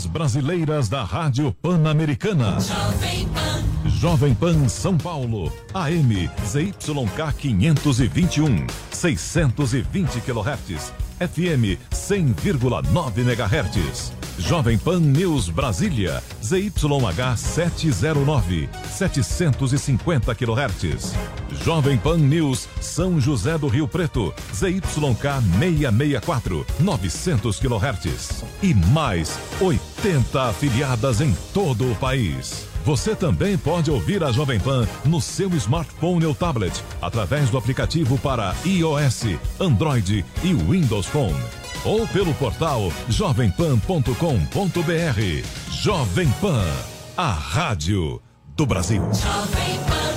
brasileiras da Rádio Pan-Americana. Jovem Pan São Paulo, AM ZYK 521, 620 kHz, FM 100,9 MHz. Jovem Pan News Brasília, ZYH 709, 750 kHz. Jovem Pan News São José do Rio Preto, ZYK 664, 900 kHz. E mais 80 afiliadas em todo o país. Você também pode ouvir a Jovem Pan no seu smartphone ou tablet, através do aplicativo para iOS, Android e Windows Phone. Ou pelo portal jovempan.com.br. Jovem Pan, a rádio do Brasil. Jovem Pan.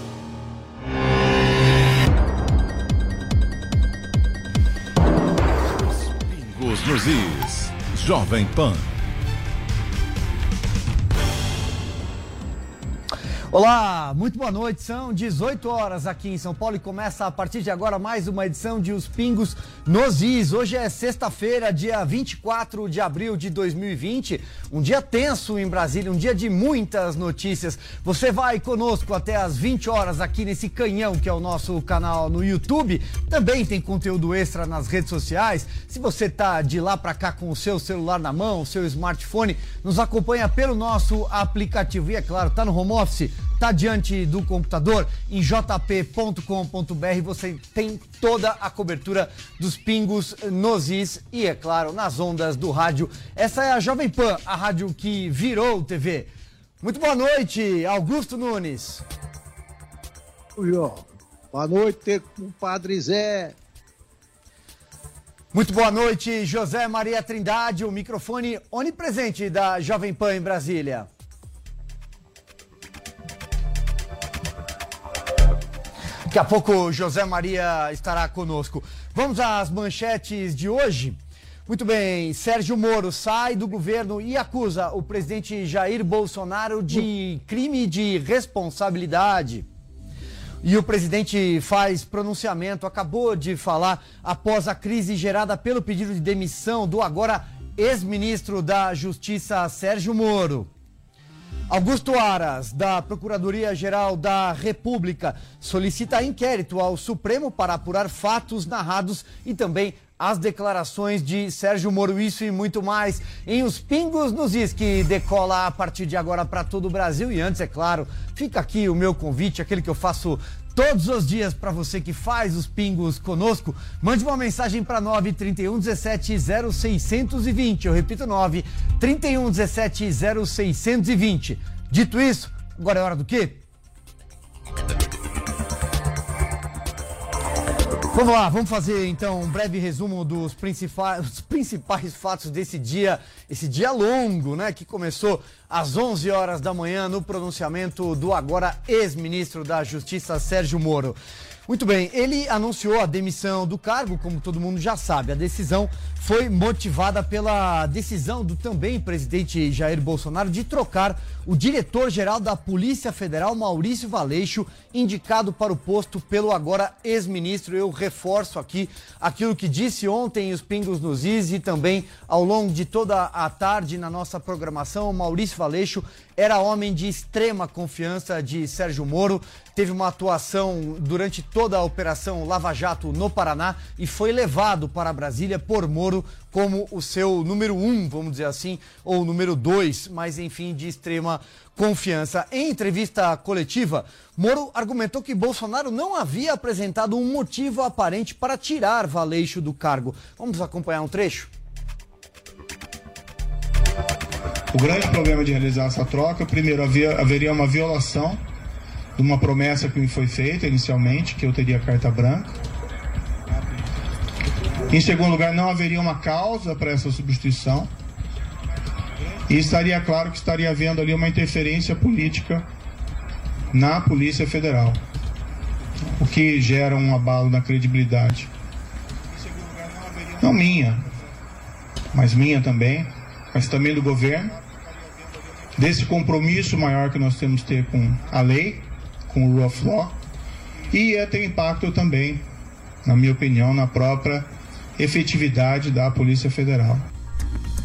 Os pingos nos is. Jovem Pan. Olá, muito boa noite, são 18 horas aqui em São Paulo e começa a partir de agora mais uma edição de Os Pingos nos Is. Hoje é sexta-feira, dia 24 de abril de 2020, um dia tenso em Brasília, um dia de muitas notícias. Você vai conosco até às 20 horas aqui nesse canhão que é o nosso canal no YouTube, também tem conteúdo extra nas redes sociais. Se você tá de lá para cá com o seu celular na mão, o seu smartphone, nos acompanha pelo nosso aplicativo e é claro, tá no home office, tá diante do computador, em jp.com.br você tem toda a cobertura dos Pingos nos Is e, é claro, nas ondas do rádio. Essa é a Jovem Pan, a rádio que virou TV. Muito boa noite, Augusto Nunes. Boa noite, compadre Zé. Muito boa noite, José Maria Trindade, o microfone onipresente da Jovem Pan em Brasília. Daqui a pouco José Maria estará conosco. Vamos às manchetes de hoje. Muito bem, Sérgio Moro sai do governo e acusa o presidente Jair Bolsonaro de crime de responsabilidade. E o presidente faz pronunciamento, acabou de falar após a crise gerada pelo pedido de demissão do agora ex-ministro da Justiça, Sérgio Moro. Augusto Aras, da Procuradoria-Geral da República, solicita inquérito ao Supremo para apurar fatos narrados e também as declarações de Sérgio Moro. Isso e muito mais em Os Pingos nos Is, que decola a partir de agora para todo o Brasil. E antes, é claro, fica aqui o meu convite, aquele que eu faço todos os dias para você que faz os pingos conosco. Mande uma mensagem para 931 17 0620. Eu repito, 931 17 0620. Dito isso, agora é hora do quê? Vamos lá, vamos fazer então um breve resumo dos principais fatos desse dia, esse dia longo, né, que começou às 11 horas da manhã no pronunciamento do agora ex-ministro da Justiça, Sérgio Moro. Muito bem, ele anunciou a demissão do cargo, como todo mundo já sabe. A decisão foi motivada pela decisão do também presidente Jair Bolsonaro de trocar o diretor-geral da Polícia Federal, Maurício Valeixo, indicado para o posto pelo agora ex-ministro. Eu reforço aqui aquilo que disse ontem os Pingos nos Is e também ao longo de toda a tarde na nossa programação. O Maurício Valeixo era homem de extrema confiança de Sérgio Moro, teve uma atuação durante toda a Operação Lava Jato no Paraná e foi levado para Brasília por Moro como o seu número 1, vamos dizer assim, ou número 2, mas enfim, de extrema confiança. Em entrevista coletiva, Moro argumentou que Bolsonaro não havia apresentado um motivo aparente para tirar Valeixo do cargo. Vamos acompanhar um trecho? O grande problema de realizar essa troca, primeiro, haveria uma violação de uma promessa que me foi feita inicialmente, que eu teria carta branca. Em segundo lugar, não haveria uma causa para essa substituição. E estaria claro que estaria havendo ali uma interferência política na Polícia Federal, o que gera um abalo na credibilidade. Não minha, mas minha também, mas também do governo, desse compromisso maior que nós temos que ter com a lei, com o rule of law, e ia ter impacto também, na minha opinião, na própria efetividade da Polícia Federal.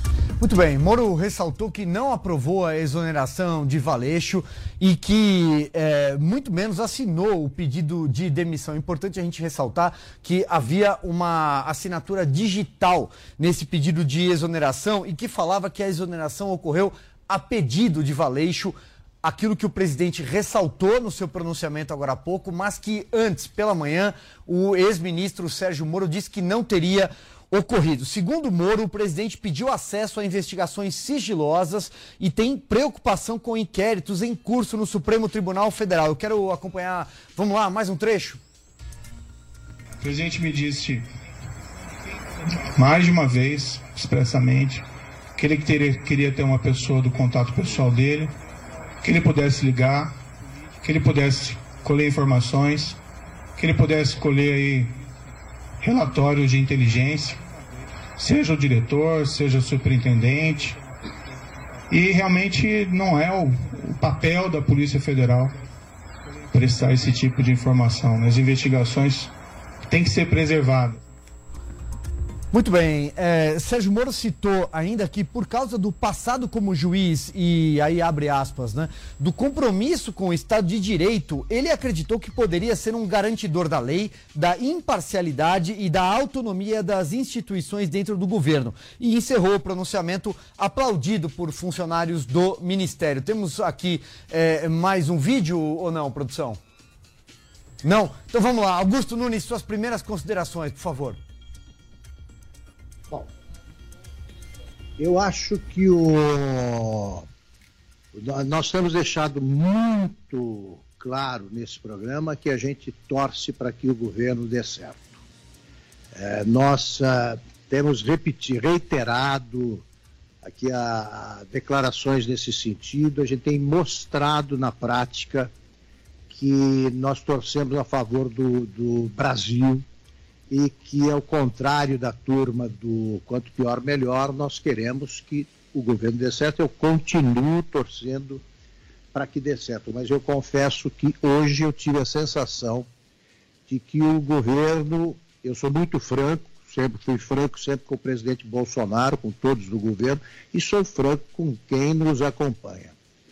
Muito bem, Moro ressaltou que não aprovou a exoneração de Valeixo e que muito menos assinou o pedido de demissão. É importante a gente ressaltar que havia uma assinatura digital nesse pedido de exoneração e que falava que a exoneração ocorreu a pedido de Valeixo, aquilo que o presidente ressaltou no seu pronunciamento agora há pouco, mas que antes, pela manhã, o ex-ministro Sérgio Moro disse que não teria ocorrido. Segundo Moro, o presidente pediu acesso a investigações sigilosas e tem preocupação com inquéritos em curso no Supremo Tribunal Federal. Eu quero acompanhar, vamos lá, mais um trecho. O presidente me disse mais de uma vez, expressamente, que ele queria ter uma pessoa do contato pessoal dele, que ele pudesse ligar, que ele pudesse colher informações, que ele pudesse colher aí relatórios de inteligência, seja o diretor, seja o superintendente. E realmente não é o papel da Polícia Federal prestar esse tipo de informação. As investigações têm que ser preservadas. Muito bem, Sérgio Moro citou ainda que por causa do passado como juiz, e aí abre aspas, né, do compromisso com o Estado de Direito, ele acreditou que poderia ser um garantidor da lei, da imparcialidade e da autonomia das instituições dentro do governo. E encerrou o pronunciamento aplaudido por funcionários do Ministério. Temos aqui mais um vídeo ou não, produção? Não? Então vamos lá, Augusto Nunes, suas primeiras considerações, por favor. Bom, eu acho que nós temos deixado muito claro nesse programa que a gente torce para que o governo dê certo. Nós temos reiterado aqui declarações nesse sentido, a gente tem mostrado na prática que nós torcemos a favor do Brasil, e que, ao contrário da turma do quanto pior, melhor, nós queremos que o governo dê certo. Eu continuo torcendo para que dê certo, mas eu confesso que hoje eu tive a sensação de que o governo, eu sou muito franco, sempre fui franco, sempre com o presidente Bolsonaro, com todos do governo, e sou franco com quem nos acompanha.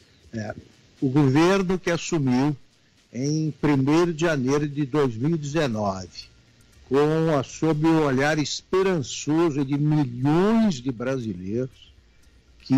O governo que assumiu em 1º de janeiro de 2019, sob o olhar esperançoso de milhões de brasileiros que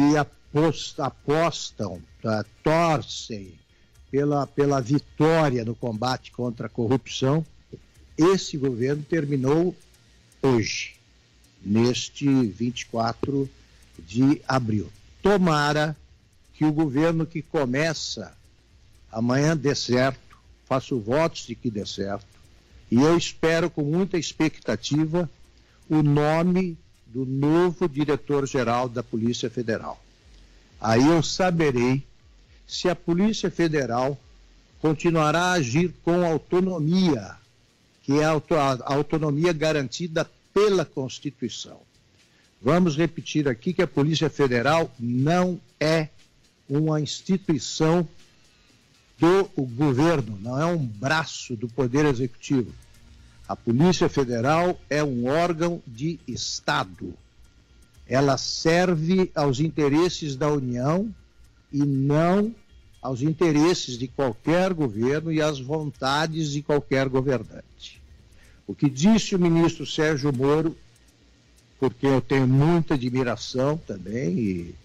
apostam, torcem pela vitória no combate contra a corrupção, esse governo terminou hoje, neste 24 de abril. Tomara que o governo que começa amanhã dê certo, faço votos de que dê certo, e eu espero com muita expectativa o nome do novo diretor-geral da Polícia Federal. Aí eu saberei se a Polícia Federal continuará a agir com autonomia, que é a autonomia garantida pela Constituição. Vamos repetir aqui que a Polícia Federal não é uma instituição do governo, não é um braço do Poder Executivo. A Polícia Federal é um órgão de Estado. Ela serve aos interesses da União e não aos interesses de qualquer governo e às vontades de qualquer governante. O que disse o ministro Sérgio Moro, porque eu tenho muita admiração também,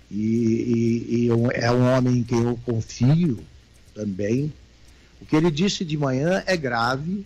e é um homem em quem eu confio também, o que ele disse de manhã é grave,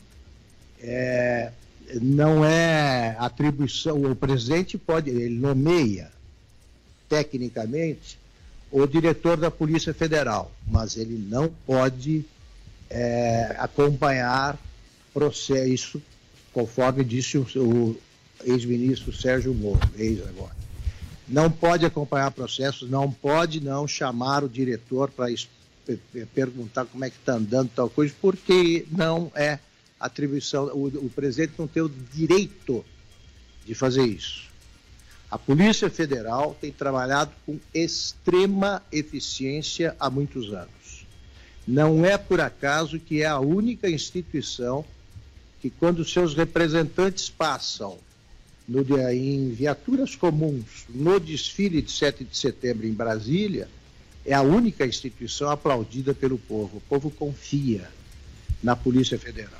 não é atribuição, o presidente ele nomeia tecnicamente o diretor da Polícia Federal, mas ele não pode acompanhar processo, conforme disse o ex-ministro Sérgio Moro, agora. Não pode acompanhar processos, não pode não chamar o diretor para perguntar como é que está andando tal coisa, porque não é atribuição, o presidente não tem o direito de fazer isso. A Polícia Federal tem trabalhado com extrema eficiência há muitos anos. Não é por acaso que é a única instituição que, quando seus representantes passam em viaturas comuns no desfile de 7 de setembro em Brasília, é a única instituição aplaudida pelo povo. O povo confia na Polícia Federal.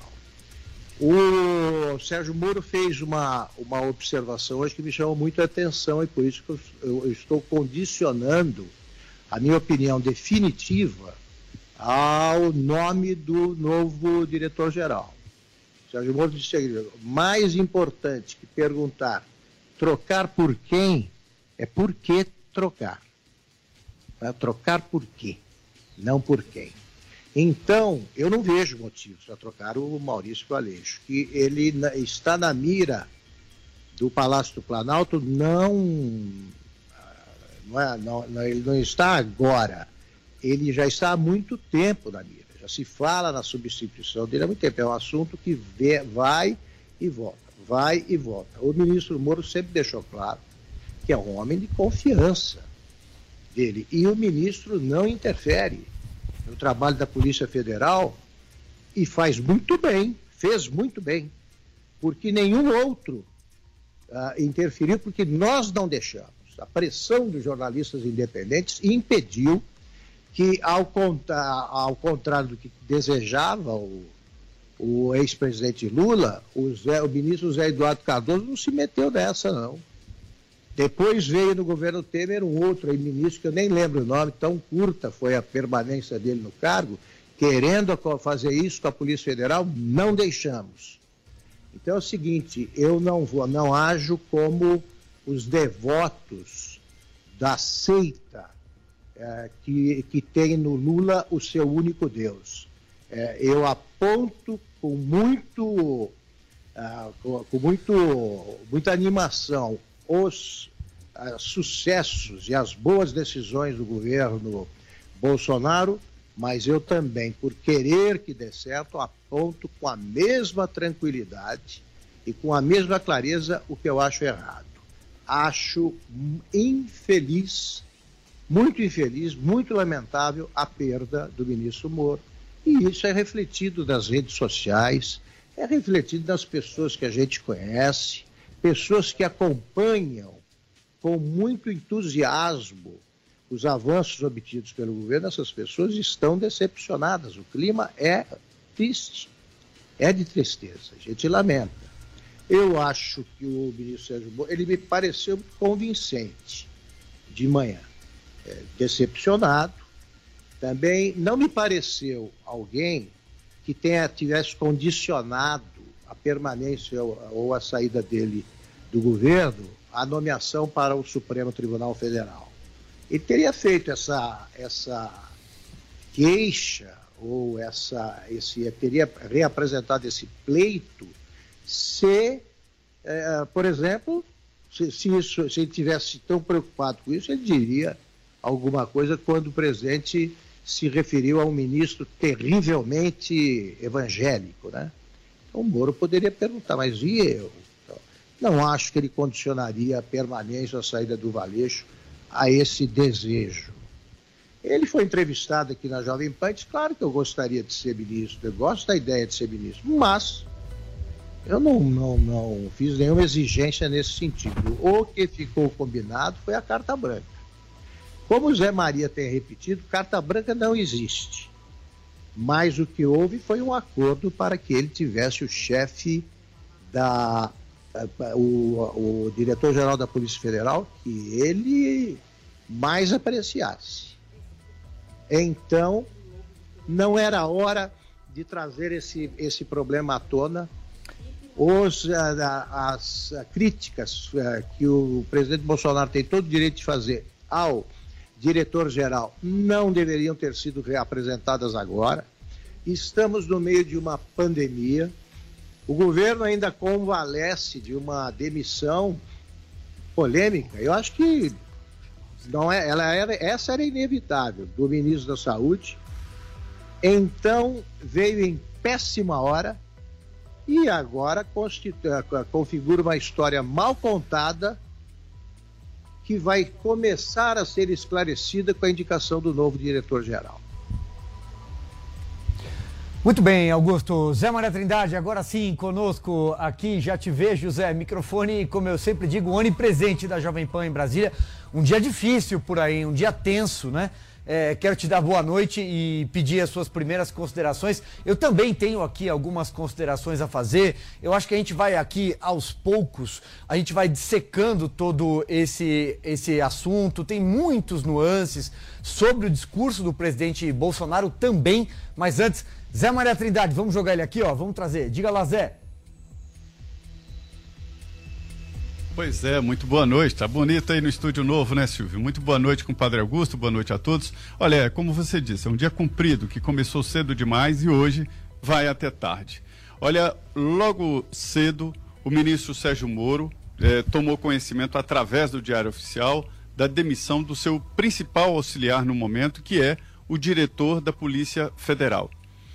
O Sérgio Moro fez uma observação hoje que me chamou muito a atenção, e por isso que eu estou condicionando a minha opinião definitiva ao nome do novo diretor-geral. O Sérgio Moro disse que mais importante que perguntar trocar por quem é por que trocar. Trocar por quê, não por quem. Então, eu não vejo motivos para trocar o Maurício Aleixo, que ele está na mira do Palácio do Planalto, ele não está agora, ele já está há muito tempo na mira, já se fala na substituição dele há muito tempo, é um assunto que vai e volta. O ministro Moro sempre deixou claro que é um homem de confiança dele, e o ministro não interfere no trabalho da Polícia Federal, e fez muito bem, porque nenhum outro interferiu, porque nós não deixamos. A pressão dos jornalistas independentes impediu que, ao contrário do que desejava o ex-presidente Lula, o ministro Zé Eduardo Cardoso não se meteu nessa, não. Depois veio no governo Temer um outro ministro, que eu nem lembro o nome, tão curta foi a permanência dele no cargo, querendo fazer isso com a Polícia Federal, não deixamos. Então é o seguinte, eu não ajo como os devotos da seita que tem no Lula o seu único Deus. Eu aponto com muita animação os sucessos e as boas decisões do governo Bolsonaro, mas eu também, por querer que dê certo, aponto com a mesma tranquilidade e com a mesma clareza o que eu acho errado. Acho infeliz, muito lamentável a perda do ministro Moro. E isso é refletido nas redes sociais, é refletido nas pessoas que a gente conhece, pessoas que acompanham com muito entusiasmo os avanços obtidos pelo governo. Essas pessoas estão decepcionadas. O clima é triste, é de tristeza, a gente lamenta. Eu acho que o ministro Sérgio Moro, ele me pareceu convincente de manhã, decepcionado. Também não me pareceu alguém que tivesse condicionado a permanência ou a saída dele do governo à nomeação para o Supremo Tribunal Federal. Ele teria feito essa queixa ou teria reapresentado esse pleito se, por exemplo, se ele tivesse tão preocupado com isso, ele diria alguma coisa quando o presidente se referiu a um ministro terrivelmente evangélico, né? Então o Moro poderia perguntar, mas e eu? Então, não acho que ele condicionaria a permanência ou a saída do Aleixo a esse desejo. Ele foi entrevistado aqui na Jovem Pan, disse, claro que eu gostaria de ser ministro, eu gosto da ideia de ser ministro, mas eu não fiz nenhuma exigência nesse sentido. O que ficou combinado foi a carta branca. Como o Zé Maria tem repetido, carta branca não existe. Mas o que houve foi um acordo para que ele tivesse o chefe o diretor-geral da Polícia Federal que ele mais apreciasse. Então, não era hora de trazer esse problema à tona. As críticas que o presidente Bolsonaro tem todo o direito de fazer ao diretor-geral não deveriam ter sido reapresentadas agora. Estamos no meio de uma pandemia. O governo ainda convalesce de uma demissão polêmica. Eu acho que essa era inevitável, do ministro da Saúde. Então veio em péssima hora e agora configura uma história mal contada que vai começar a ser esclarecida com a indicação do novo diretor-geral. Muito bem, Augusto. Zé Maria Trindade, agora sim, conosco aqui, já te vejo, Zé. Microfone, como eu sempre digo, onipresente da Jovem Pan em Brasília. Um dia difícil por aí, um dia tenso, né? Quero te dar boa noite e pedir as suas primeiras considerações. Eu também tenho aqui algumas considerações a fazer. Eu acho que a gente vai aqui, aos poucos, a gente vai dissecando todo esse assunto. Tem muitos nuances sobre o discurso do presidente Bolsonaro também. Mas antes, Zé Maria Trindade, vamos jogar ele aqui, ó. Vamos trazer. Diga lá, Zé. Pois é, muito boa noite, tá bonito aí no estúdio novo, né, Silvio? Muito boa noite, compadre Augusto, boa noite a todos. Olha, como você disse, é um dia comprido, que começou cedo demais e hoje vai até tarde. Olha, logo cedo, o ministro Sérgio Moro tomou conhecimento, através do Diário Oficial, da demissão do seu principal auxiliar no momento, que é o diretor da Polícia Federal.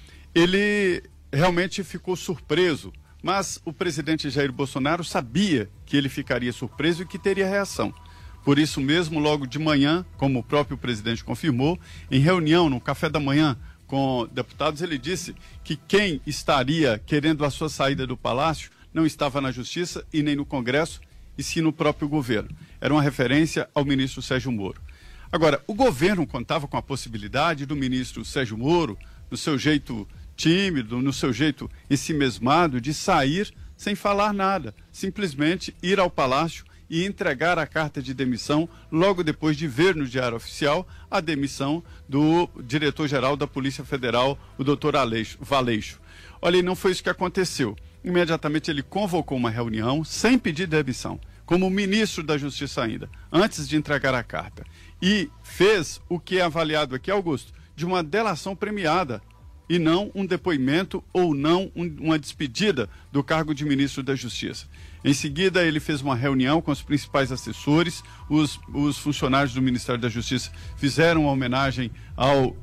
Ele realmente ficou surpreso, mas o presidente Jair Bolsonaro sabia que ele ficaria surpreso e que teria reação. Por isso mesmo, logo de manhã, como o próprio presidente confirmou, em reunião no café da manhã com deputados, ele disse que quem estaria querendo a sua saída do Palácio não estava na Justiça e nem no Congresso, e sim no próprio governo. Era uma referência ao ministro Sérgio Moro. Agora, o governo contava com a possibilidade do ministro Sérgio Moro, no seu jeito tímido, no seu jeito ensimesmado, de sair sem falar nada, simplesmente ir ao Palácio e entregar a carta de demissão logo depois de ver no Diário Oficial a demissão do diretor-geral da Polícia Federal, o doutor Valeixo. Olha, e não foi isso que aconteceu. Imediatamente ele convocou uma reunião sem pedir demissão, como ministro da Justiça ainda, antes de entregar a carta. E fez o que é avaliado aqui, Augusto, de uma delação premiada, e não um depoimento ou não uma despedida do cargo de ministro da Justiça. Em seguida, ele fez uma reunião com os principais assessores, os funcionários do Ministério da Justiça fizeram uma homenagem ao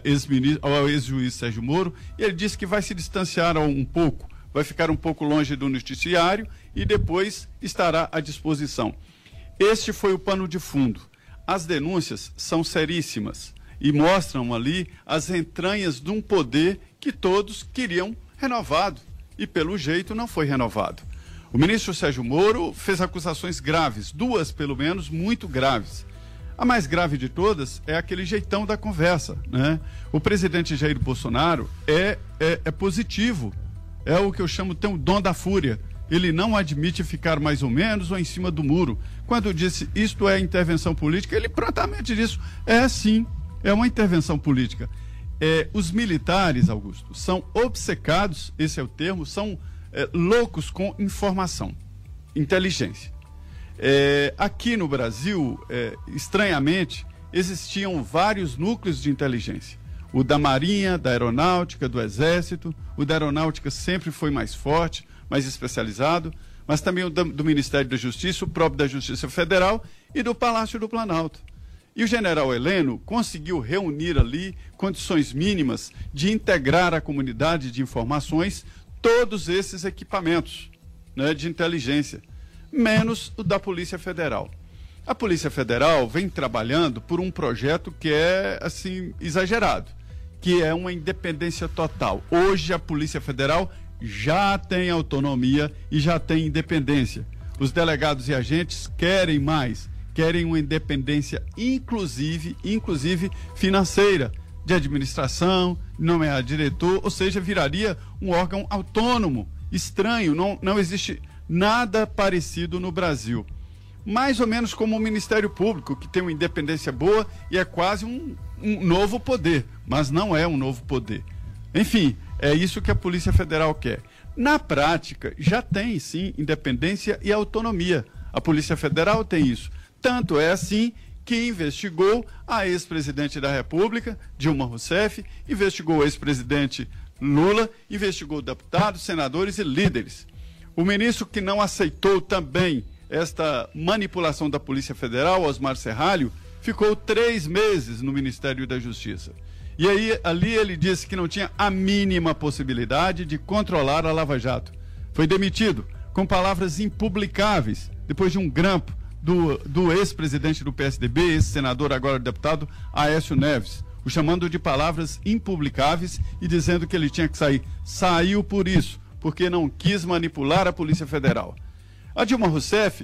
ex-juiz Sérgio Moro, e ele disse que vai se distanciar um pouco, vai ficar um pouco longe do noticiário e depois estará à disposição. Este foi o pano de fundo. As denúncias são seríssimas e mostram ali as entranhas de um poder que todos queriam renovado e, pelo jeito, não foi renovado. O ministro Sérgio Moro fez acusações graves, duas pelo menos, muito graves. A mais grave de todas é aquele jeitão da conversa, né? O presidente Jair Bolsonaro é positivo, é o que eu chamo, tem o dom da fúria. Ele não admite ficar mais ou menos ou em cima do muro. Quando disse isto é intervenção política, ele prontamente disse, sim, é uma intervenção política. Os militares, Augusto, são obcecados, esse é o termo, são loucos com informação, inteligência. Aqui no Brasil, estranhamente, existiam vários núcleos de inteligência. O da Marinha, da Aeronáutica, do Exército. O da Aeronáutica sempre foi mais forte, mais especializado, mas também o do Ministério da Justiça, o próprio da Justiça Federal e do Palácio do Planalto. E o general Heleno conseguiu reunir ali condições mínimas de integrar a comunidade de informações, todos esses equipamentos, né, de inteligência, menos o da Polícia Federal. A Polícia Federal vem trabalhando por um projeto que é, assim, exagerado, que é uma independência total. Hoje a Polícia Federal já tem autonomia e já tem independência. Os delegados e agentes querem mais, querem uma independência inclusive financeira, de administração, nomear diretor, ou seja, viraria um órgão autônomo, estranho, não existe nada parecido no Brasil. Mais ou menos como o Ministério Público, que tem uma independência boa e é quase um novo poder, mas não é um novo poder. Enfim, é isso que a Polícia Federal quer. Na prática, já tem sim independência e autonomia. A Polícia Federal tem isso. Tanto é assim que investigou a ex-presidente da República, Dilma Rousseff, investigou o ex-presidente Lula, investigou deputados, senadores e líderes. O ministro que não aceitou também esta manipulação da Polícia Federal, Osmar Serralho, ficou 3 meses no Ministério da Justiça. E aí, ali ele disse que não tinha a mínima possibilidade de controlar a Lava Jato. Foi demitido, com palavras impublicáveis, depois de um grampo do ex-presidente do PSDB, ex-senador, agora deputado, Aécio Neves. o chamando de palavras impublicáveis e dizendo que ele tinha que sair. Saiu por isso, porque não quis manipular a Polícia Federal. A Dilma Rousseff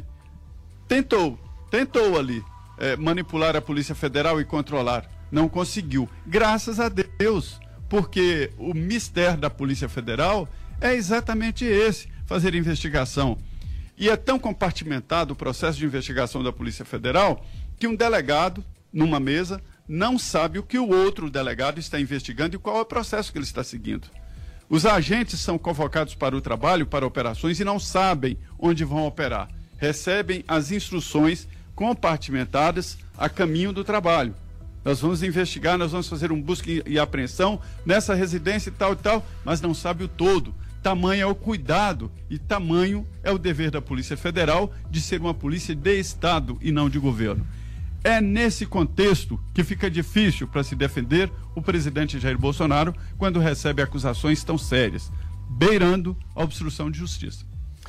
tentou ali manipular a Polícia Federal e controlar. Não conseguiu. Graças a Deus, porque o mistério da Polícia Federal é exatamente esse, fazer investigação. E é tão compartimentado o processo de investigação da Polícia Federal que um delegado, numa mesa, não sabe o que o outro delegado está investigando e qual é o processo que ele está seguindo. Os agentes são convocados para o trabalho, para operações, e não sabem onde vão operar. Recebem as instruções compartimentadas a caminho do trabalho. Nós vamos investigar, nós vamos fazer um busca e apreensão nessa residência e tal, mas não sabe o todo. Tamanho é o cuidado e tamanho é o dever da Polícia Federal de ser uma polícia de Estado e não de governo. É nesse contexto que fica difícil para se defender o presidente Jair Bolsonaro quando recebe acusações tão sérias, beirando a obstrução de justiça.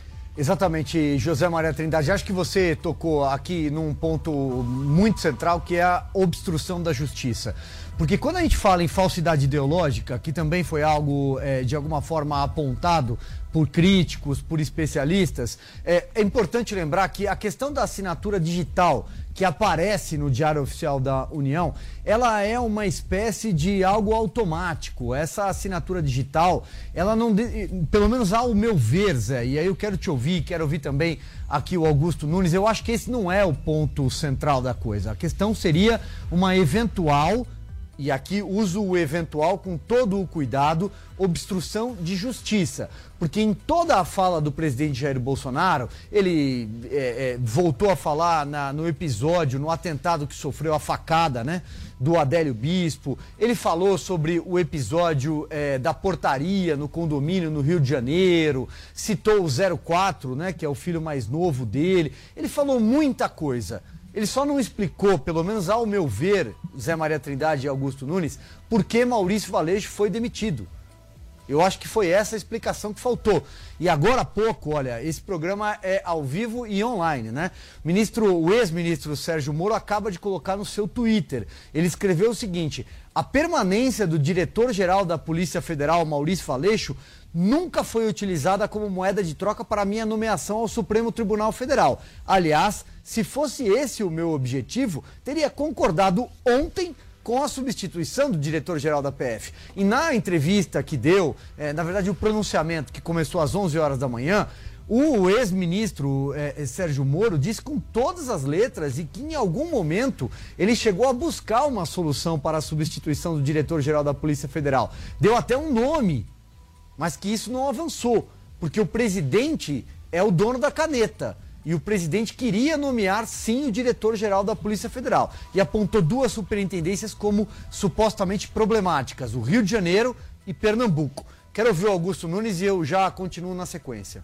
Exatamente, José Maria Trindade. Acho que você tocou aqui num ponto muito central, que é a obstrução da justiça. Porque quando a gente fala em falsidade ideológica, que também foi algo de alguma forma apontado por críticos, por especialistas, é importante lembrar que a questão da assinatura digital que aparece no Diário Oficial da União, ela é uma espécie de algo automático. Essa assinatura digital, ela não, pelo menos ao meu ver, Zé, e aí eu quero te ouvir, quero ouvir também aqui o Augusto Nunes, eu acho que esse não é o ponto central da coisa. A questão seria uma eventual, e aqui uso o eventual com todo o cuidado, obstrução de justiça. Porque em toda a fala do presidente Jair Bolsonaro, ele voltou a falar no episódio, no atentado que sofreu a facada, né, do Adélio Bispo. Ele falou sobre o episódio da portaria no condomínio no Rio de Janeiro, citou o 04, né, que é o filho mais novo dele. Ele falou muita coisa. Ele só não explicou, pelo menos ao meu ver, Zé Maria Trindade e Augusto Nunes, por que Maurício Valeixo foi demitido. Eu acho que foi essa a explicação que faltou. E agora há pouco, olha, esse programa é ao vivo e online, né? O ex-ministro Sérgio Moro acaba de colocar no seu Twitter. Ele escreveu o seguinte: a permanência do diretor-geral da Polícia Federal, Maurício Valeixo, nunca foi utilizada como moeda de troca para minha nomeação ao Supremo Tribunal Federal. Aliás, se fosse esse o meu objetivo, teria concordado ontem com a substituição do diretor-geral da PF. E na entrevista que deu, na verdade o pronunciamento que começou às 11 horas da manhã, o ex-ministro Sérgio Moro disse com todas as letras e que em algum momento ele chegou a buscar uma solução para a substituição do diretor-geral da Polícia Federal. Deu até um nome, mas que isso não avançou, porque o presidente é o dono da caneta. E o presidente queria nomear, sim, o diretor-geral da Polícia Federal. E apontou duas superintendências como supostamente problemáticas, o Rio de Janeiro e Pernambuco. Quero ouvir o Augusto Nunes e eu já continuo na sequência.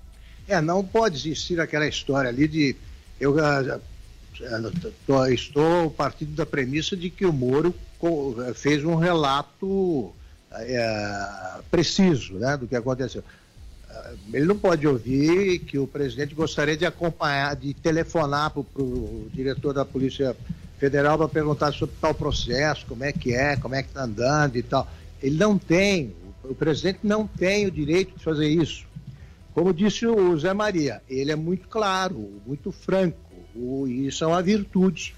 Não pode existir aquela história ali de... Eu estou partindo da premissa de que o Moro fez um relato preciso, né, do que aconteceu. Ele não pode ouvir que o presidente gostaria de acompanhar, de telefonar para o diretor da Polícia Federal para perguntar sobre tal processo, como é que está andando e tal. Ele não tem, o presidente não tem o direito de fazer isso. Como disse o Zé Maria, ele é muito claro, muito franco, e isso é uma virtude.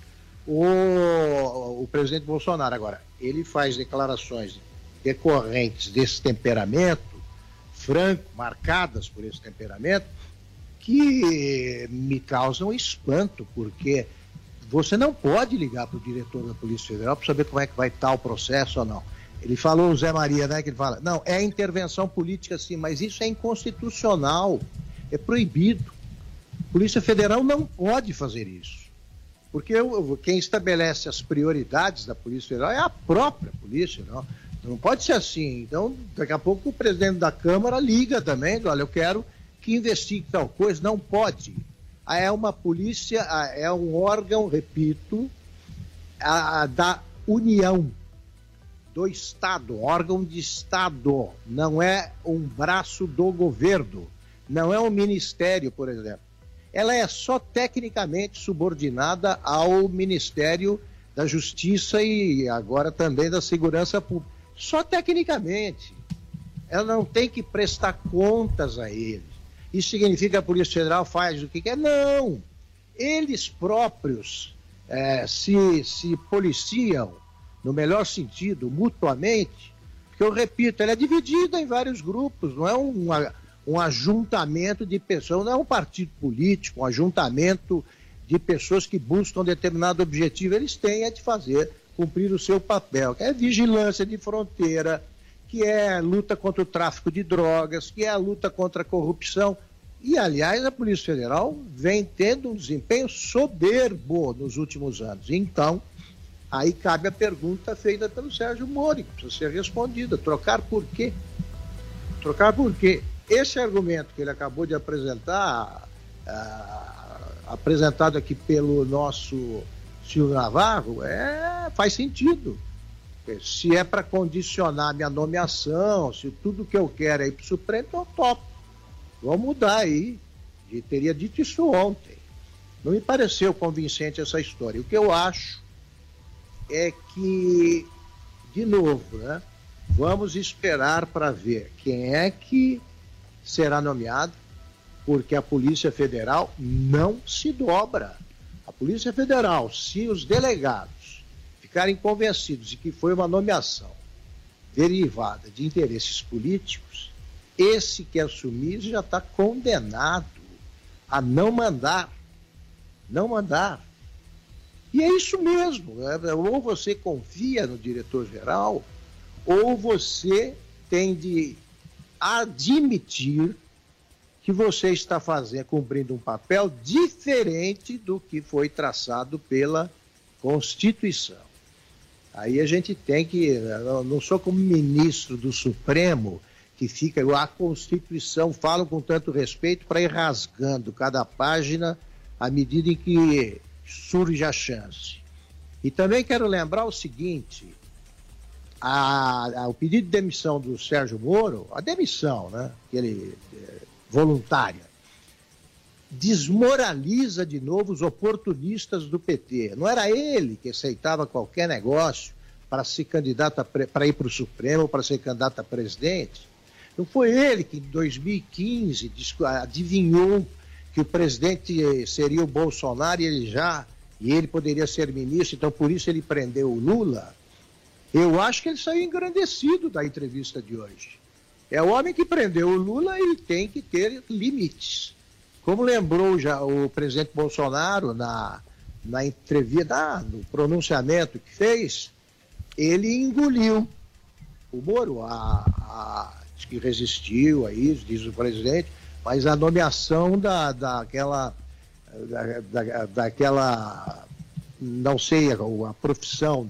O presidente Bolsonaro, agora, ele faz declarações decorrentes desse temperamento, franco, marcadas por esse temperamento, que me causam espanto, porque você não pode ligar para o diretor da Polícia Federal para saber como é que vai estar o processo ou não. Ele falou, o Zé Maria, né, que ele fala, não, é intervenção política sim, mas isso é inconstitucional, é proibido. A Polícia Federal não pode fazer isso, porque quem estabelece as prioridades da Polícia Federal é a própria polícia, não? Não pode ser assim. Então, daqui a pouco o presidente da Câmara liga também, olha, eu quero que investigue tal coisa. Não pode. É uma polícia, é um órgão, repito, da União, do Estado, órgão de Estado. Não é um braço do governo. Não é um ministério, por exemplo. Ela é só tecnicamente subordinada ao Ministério da Justiça e agora também da Segurança Pública. Só tecnicamente. Ela não tem que prestar contas a eles. Isso significa que a Polícia Federal faz o que quer? Não! Eles próprios se policiam, no melhor sentido, mutuamente, porque eu repito, ela é dividida em vários grupos, não é um ajuntamento de pessoas, não é um partido político, um ajuntamento de pessoas que buscam determinado objetivo. Eles têm de cumprir o seu papel, que é vigilância de fronteira, que é luta contra o tráfico de drogas, que é a luta contra a corrupção. E, aliás, a Polícia Federal vem tendo um desempenho soberbo nos últimos anos. Então, aí cabe a pergunta feita pelo Sérgio Moro, que precisa ser respondida. Trocar por quê? Trocar por quê? Esse argumento que ele acabou de apresentar, apresentado aqui pelo nosso Silvio Navarro, faz sentido. Se é para condicionar minha nomeação, se tudo que eu quero é ir para o Supremo, então eu topo. Vamos mudar aí. Eu teria dito isso ontem. Não me pareceu convincente essa história. O que eu acho é que, de novo, né, vamos esperar para ver quem é que será nomeado, porque a Polícia Federal não se dobra. A Polícia Federal, se os delegados ficarem convencidos de que foi uma nomeação derivada de interesses políticos, esse que assumir já está condenado a não mandar. Não mandar. E é isso mesmo, né? Ou você confia no diretor-geral, ou você tem de admitir que você está cumprindo um papel diferente do que foi traçado pela Constituição. Aí a gente tem que, eu não sou como ministro do Supremo, que fica, a Constituição fala com tanto respeito para ir rasgando cada página à medida em que surge a chance. E também quero lembrar o seguinte, o pedido de demissão do Sérgio Moro, a demissão, né, voluntária, desmoraliza de novo os oportunistas do PT. Não era ele que aceitava qualquer negócio para ser candidato para ir para o Supremo, para ser candidato a presidente. Não foi ele que em 2015 adivinhou que o presidente seria o Bolsonaro e ele poderia ser ministro, então por isso ele prendeu o Lula. Eu acho que ele saiu engrandecido da entrevista de hoje. É o homem que prendeu o Lula e tem que ter limites. Como lembrou já o presidente Bolsonaro na entrevista, no pronunciamento que fez, ele engoliu o Moro, diz que resistiu a isso, diz o presidente, mas a nomeação daquela, não sei, a profissão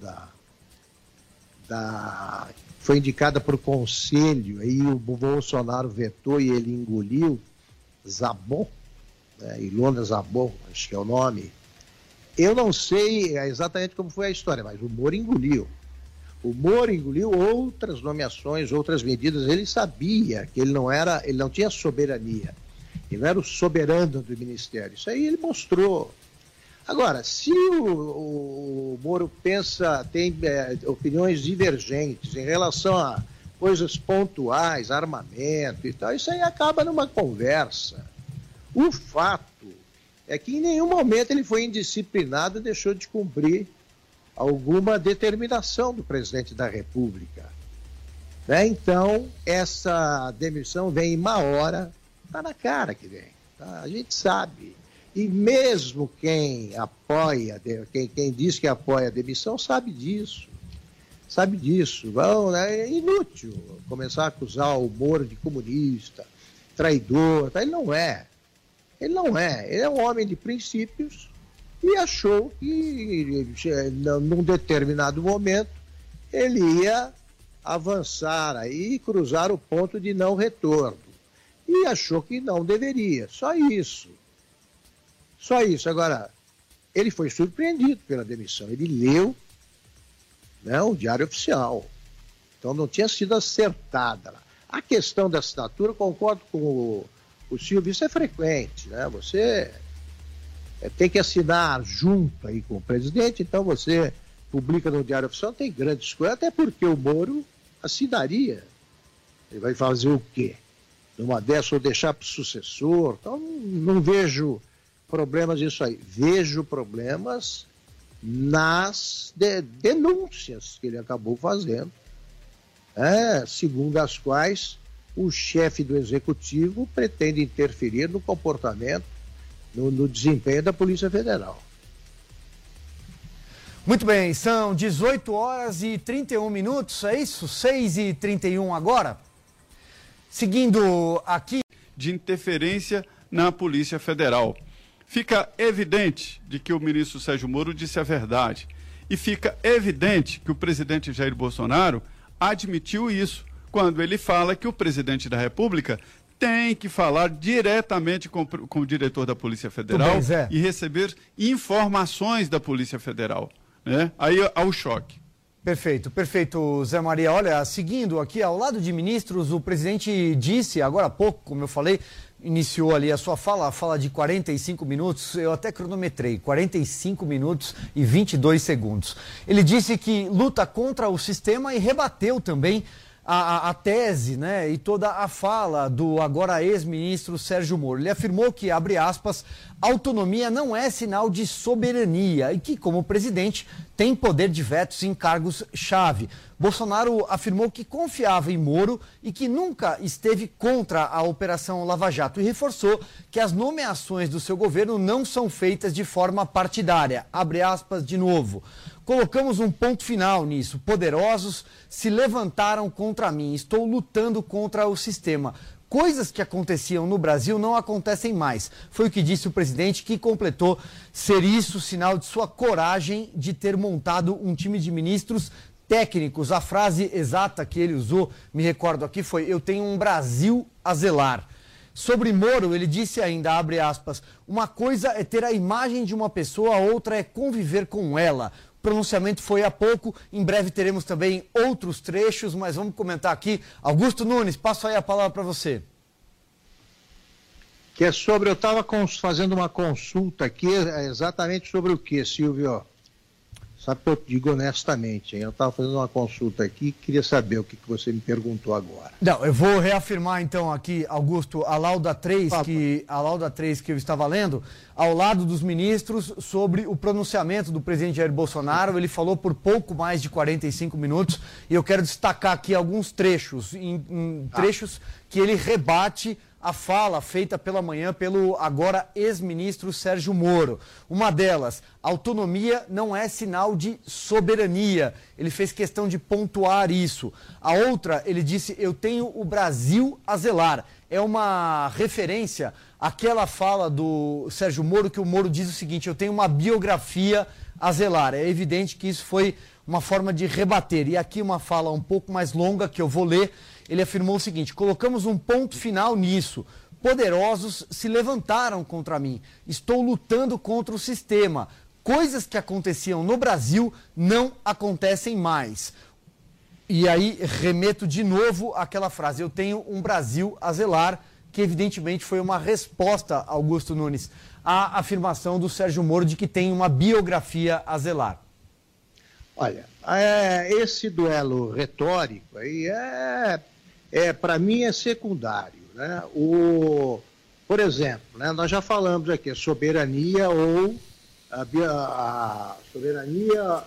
foi indicada por conselho, aí o Bolsonaro vetou e ele engoliu, Zabon, Ilona Zabon, acho que é o nome. Eu não sei exatamente como foi a história, mas o Moro engoliu. O Moro engoliu outras nomeações, outras medidas. Ele sabia que ele não tinha soberania. Ele não era o soberano do ministério. Isso aí ele mostrou. Agora, se o Moro tem opiniões divergentes em relação a coisas pontuais, armamento e tal, isso aí acaba numa conversa. O fato é que em nenhum momento ele foi indisciplinado e deixou de cumprir alguma determinação do presidente da República. Né? Então, essa demissão vem em má hora, está na cara que vem. Tá? A gente sabe. E mesmo quem apoia, quem diz que apoia a demissão, sabe disso. Sabe disso. É inútil começar a acusar o Moro de comunista, traidor. Tá? Ele não é. Ele não é. Ele é um homem de princípios e achou que, num determinado momento, ele ia avançar aí e cruzar o ponto de não retorno. E achou que não deveria. Só isso. Só isso. Agora, ele foi surpreendido pela demissão. Ele leu, né, o Diário Oficial. Então não tinha sido acertada. A questão da assinatura, concordo com o Silvio, isso é frequente, né? Você tem que assinar junto aí com o presidente, então você publica no Diário Oficial, tem grandes coisas, até porque o Moro assinaria. Ele vai fazer o quê? Numa dessa, ou deixar para o sucessor? Então, não vejo problemas nisso aí. Vejo problemas nas denúncias que ele acabou fazendo, segundo as quais o chefe do Executivo pretende interferir no comportamento, no desempenho da Polícia Federal. Muito bem, são 18 horas e 31 minutos, é isso? 6h31 agora? Seguindo aqui... De interferência na Polícia Federal. Fica evidente de que o ministro Sérgio Moro disse a verdade. E fica evidente que o presidente Jair Bolsonaro admitiu isso, quando ele fala que o presidente da República tem que falar diretamente com o diretor da Polícia Federal e receber informações da Polícia Federal. Né? Aí há o choque. Perfeito, Zé Maria. Olha, seguindo aqui, ao lado de ministros, o presidente disse, agora há pouco, como eu falei, iniciou ali a sua fala, a fala de 45 minutos, eu até cronometrei, 45 minutos e 22 segundos. Ele disse que luta contra o sistema e rebateu também a tese, né, e toda a fala do agora ex-ministro Sérgio Moro. Ele afirmou que, abre aspas, autonomia não é sinal de soberania e que, como presidente, tem poder de vetos em cargos-chave. Bolsonaro afirmou que confiava em Moro e que nunca esteve contra a Operação Lava Jato e reforçou que as nomeações do seu governo não são feitas de forma partidária. Abre aspas de novo. Colocamos um ponto final nisso. Poderosos se levantaram contra mim. Estou lutando contra o sistema. Coisas que aconteciam no Brasil não acontecem mais. Foi o que disse o presidente, que completou ser isso sinal de sua coragem de ter montado um time de ministros técnicos. A frase exata que ele usou, me recordo aqui, foi: eu tenho um Brasil a zelar. Sobre Moro, ele disse ainda, abre aspas, uma coisa é ter a imagem de uma pessoa, a outra é conviver com ela. O pronunciamento foi há pouco, em breve teremos também outros trechos, mas vamos comentar aqui. Augusto Nunes, passo aí a palavra para você. Que é sobre, eu estava fazendo uma consulta aqui, exatamente sobre o que, Silvio? Sabe que eu digo honestamente, hein? Eu estava fazendo uma consulta aqui e queria saber o que você me perguntou agora. Não, eu vou reafirmar então aqui, Augusto, a lauda 3 que eu estava lendo, ao lado dos ministros, sobre o pronunciamento do presidente Jair Bolsonaro. Ele falou por pouco mais de 45 minutos e eu quero destacar aqui alguns trechos, trechos que ele rebate a fala feita pela manhã pelo agora ex-ministro Sérgio Moro. Uma delas, autonomia não é sinal de soberania. Ele fez questão de pontuar isso. A outra, ele disse, eu tenho o Brasil a zelar. É uma referência àquela fala do Sérgio Moro, que o Moro diz o seguinte, eu tenho uma biografia a zelar. É evidente que isso foi uma forma de rebater. E aqui uma fala um pouco mais longa, que eu vou ler. Ele afirmou o seguinte, colocamos um ponto final nisso. Poderosos se levantaram contra mim. Estou lutando contra o sistema. Coisas que aconteciam no Brasil não acontecem mais. E aí remeto de novo àquela frase, eu tenho um Brasil a zelar, que evidentemente foi uma resposta, Augusto Nunes, à afirmação do Sérgio Moro de que tem uma biografia a zelar. Olha, esse duelo retórico aí para mim é secundário, né? Por exemplo, né, nós já falamos aqui, soberania ou a soberania...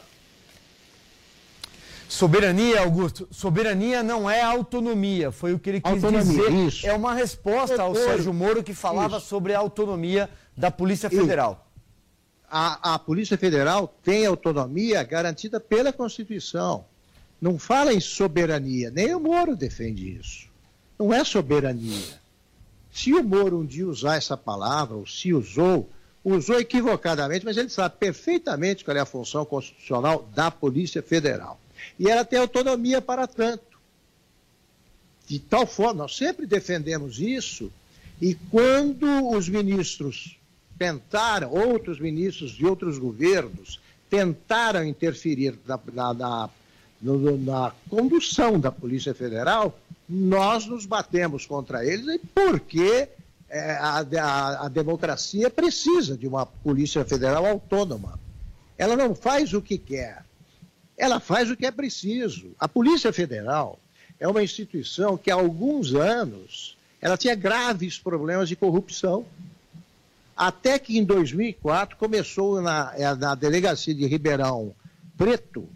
Soberania, Augusto, soberania não é autonomia, foi o que ele quis dizer. Isso. É uma resposta ao Sérgio Moro, que falava sobre a autonomia da Polícia Federal. A Polícia Federal tem autonomia garantida pela Constituição. Não fala em soberania, nem o Moro defende isso. Não é soberania. Se o Moro um dia usar essa palavra, ou se usou equivocadamente, mas ele sabe perfeitamente qual é a função constitucional da Polícia Federal. E ela tem autonomia para tanto. De tal forma, nós sempre defendemos isso, e quando os ministros tentaram, outros ministros de outros governos, tentaram interferir na condução da Polícia Federal, nós nos batemos contra eles, porque a democracia precisa de uma Polícia Federal autônoma. Ela não faz o que quer. ela faz o que é preciso. A Polícia Federal é uma instituição que há alguns anos ela tinha graves problemas de corrupção. Até que em 2004 começou na delegacia de Ribeirão Preto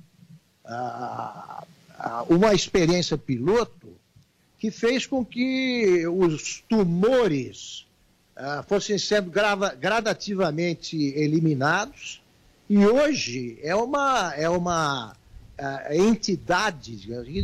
uma experiência piloto que fez com que os tumores fossem sendo gradativamente eliminados, e hoje é uma entidade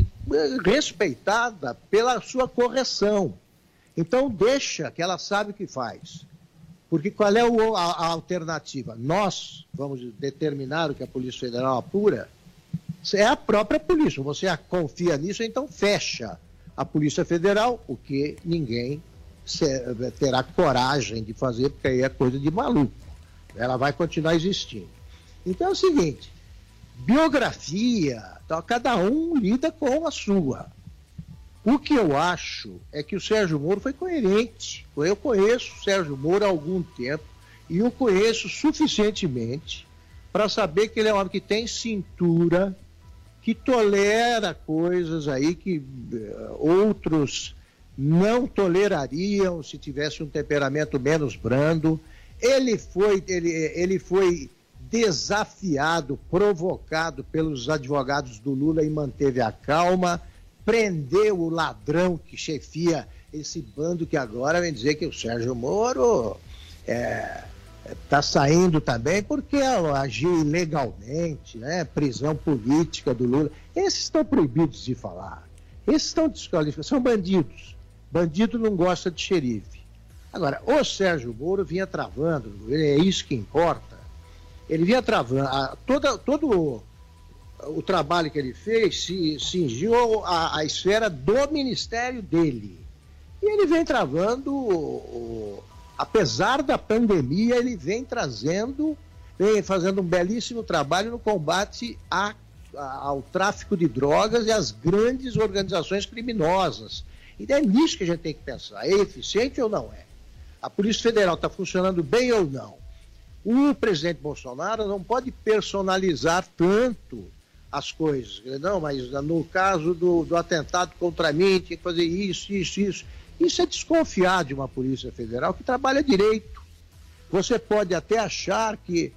respeitada pela sua correção. Então deixa que ela sabe o que faz. Porque qual é a alternativa? Nós vamos determinar o que a Polícia Federal apura, é a própria polícia. Você confia nisso, então fecha a Polícia Federal, o que ninguém terá coragem de fazer, porque aí é coisa de maluco. Ela vai continuar existindo. Então é o seguinte, biografia, cada um lida com a sua. O que eu acho é que o Sérgio Moro foi coerente. Eu conheço o Sérgio Moro há algum tempo e o conheço suficientemente para saber que ele é um homem que tem cintura, que tolera coisas aí que outros não tolerariam se tivesse um temperamento menos brando. Ele foi desafiado, provocado pelos advogados do Lula e manteve a calma. Prendeu o ladrão que chefia esse bando que agora vem dizer que o Sérgio Moro está saindo também porque agiu ilegalmente, né? Prisão política do Lula. Esses estão proibidos de falar. Esses estão desqualificados, são bandidos. Bandido não gosta de xerife. Agora, o Sérgio Moro vinha travando, é isso que importa. Ele vinha travando, todo o trabalho que ele fez se cingiu a esfera do ministério dele. E ele vem travando, apesar da pandemia, ele vem fazendo um belíssimo trabalho no combate ao tráfico de drogas e às grandes organizações criminosas. E é nisso que a gente tem que pensar, é eficiente ou não é? A Polícia Federal está funcionando bem ou não? O presidente Bolsonaro não pode personalizar tanto as coisas. Não, mas no caso do atentado contra mim, tinha que fazer isso. Isso é desconfiar de uma Polícia Federal que trabalha direito. Você pode até achar que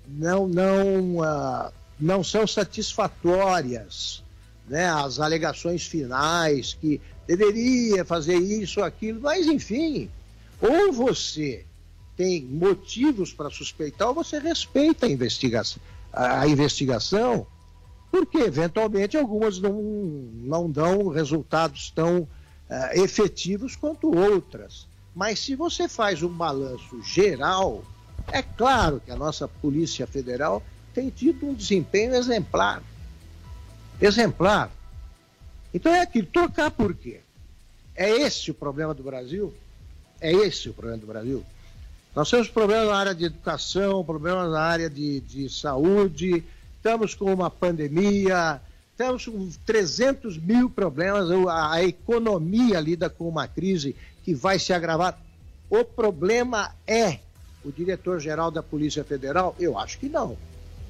não são satisfatórias, né, as alegações finais, que deveria fazer isso ou aquilo, mas enfim, ou você tem motivos para suspeitar ou você respeita a investigação, porque eventualmente algumas não dão resultados tão efetivos quanto outras. Mas se você faz um balanço geral, é claro que a nossa Polícia Federal tem tido um desempenho exemplar. Exemplar. Então é aquilo, trocar por quê? É esse o problema do Brasil? É esse o problema do Brasil? Nós temos problemas na área de educação, problemas na área de saúde, estamos com uma pandemia, estamos com 300 mil problemas, a economia lida com uma crise que vai se agravar. O problema é o diretor-geral da Polícia Federal? Eu acho que não.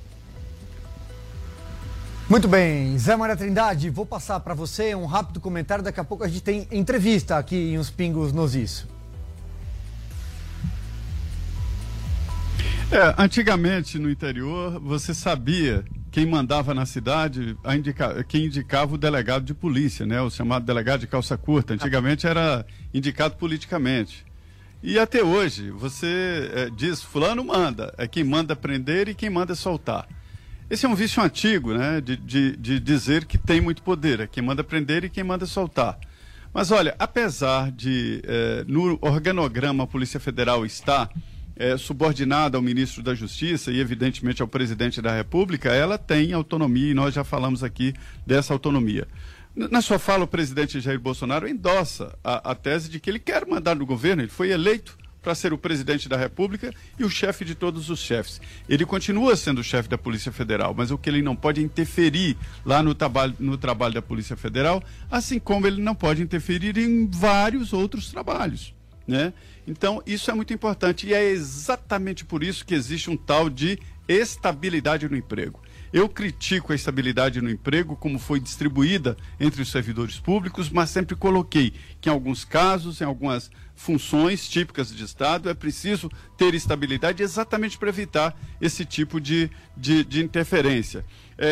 Muito bem, Zé Maria Trindade, vou passar para você um rápido comentário, daqui a pouco a gente tem entrevista aqui em Os Pingos nos Is. Antigamente no interior você sabia quem mandava na cidade, quem indicava o delegado de polícia, né? O chamado delegado de calça curta. Antigamente era indicado politicamente. E até hoje você diz, fulano manda, é quem manda prender e quem manda soltar. Esse é um vício antigo, né? De dizer que tem muito poder, é quem manda prender e quem manda soltar. Mas olha, apesar de no organograma a Polícia Federal está subordinada ao ministro da Justiça e evidentemente ao presidente da República, ela tem autonomia e nós já falamos aqui dessa autonomia. Na sua fala, o presidente Jair Bolsonaro endossa a tese de que ele quer mandar no governo, ele foi eleito para ser o presidente da República e o chefe de todos os chefes. Ele continua sendo o chefe da Polícia Federal, mas o que ele não pode interferir lá no trabalho da Polícia Federal, assim como ele não pode interferir em vários outros trabalhos, né? Então, isso é muito importante e é exatamente por isso que existe um tal de estabilidade no emprego. Eu critico a estabilidade no emprego como foi distribuída entre os servidores públicos, mas sempre coloquei que em alguns casos, em algumas funções típicas de Estado, é preciso ter estabilidade exatamente para evitar esse tipo de interferência.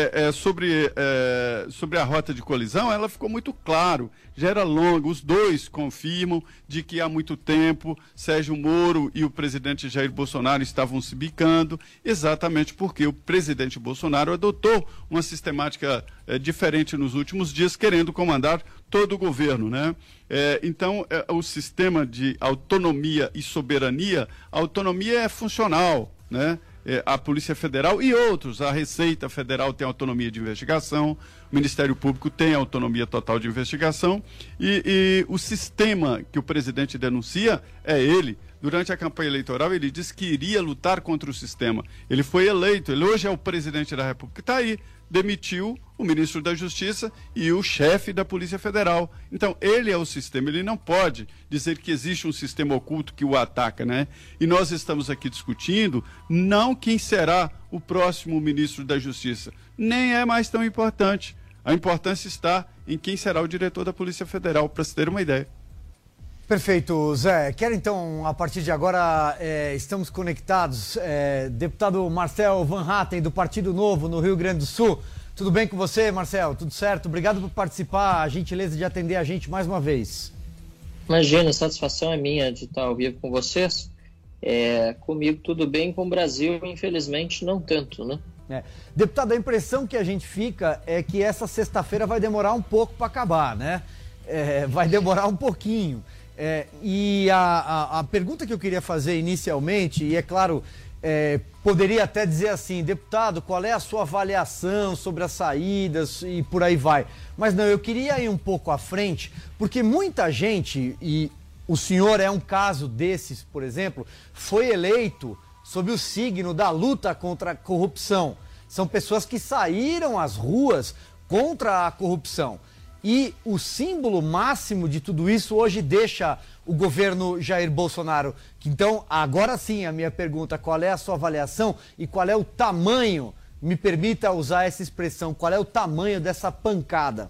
Sobre a rota de colisão, ela ficou muito claro, já era longa, os dois confirmam de que há muito tempo Sérgio Moro e o presidente Jair Bolsonaro estavam se bicando, exatamente porque o presidente Bolsonaro adotou uma sistemática diferente nos últimos dias, querendo comandar todo o governo, né? Então, o sistema de autonomia e soberania, a autonomia é funcional, né? A Polícia Federal e outros, a Receita Federal tem autonomia de investigação, o Ministério Público tem autonomia total de investigação e o sistema que o presidente denuncia é ele. Durante a campanha eleitoral ele disse que iria lutar contra o sistema. Ele foi eleito, ele hoje é o presidente da República, está aí, demitiu o ministro da Justiça e o chefe da Polícia Federal. Então, ele é o sistema, ele não pode dizer que existe um sistema oculto que o ataca, né? E nós estamos aqui discutindo não quem será o próximo ministro da Justiça, nem é mais tão importante. A importância está em quem será o diretor da Polícia Federal, para se ter uma ideia. Perfeito, Zé. Quero então, a partir de agora, estamos conectados. Deputado Marcel Van Hatten, do Partido Novo, no Rio Grande do Sul. Tudo bem com você, Marcel? Tudo certo? Obrigado por participar, a gentileza de atender a gente mais uma vez. Imagina, a satisfação é minha de estar ao vivo com vocês. Comigo tudo bem, com o Brasil, infelizmente, não tanto, né? Deputado, a impressão que a gente fica é que essa sexta-feira vai demorar um pouco para acabar, né? Vai demorar um pouquinho. E a pergunta que eu queria fazer inicialmente, e é claro, poderia até dizer assim, deputado, qual é a sua avaliação sobre as saídas e por aí vai. Mas não, eu queria ir um pouco à frente, porque muita gente, e o senhor é um caso desses, por exemplo, foi eleito sob o signo da luta contra a corrupção. São pessoas que saíram às ruas contra a corrupção. E o símbolo máximo de tudo isso hoje deixa o governo Jair Bolsonaro. Então, agora sim, a minha pergunta, qual é a sua avaliação e qual é o tamanho, me permita usar essa expressão, qual é o tamanho dessa pancada?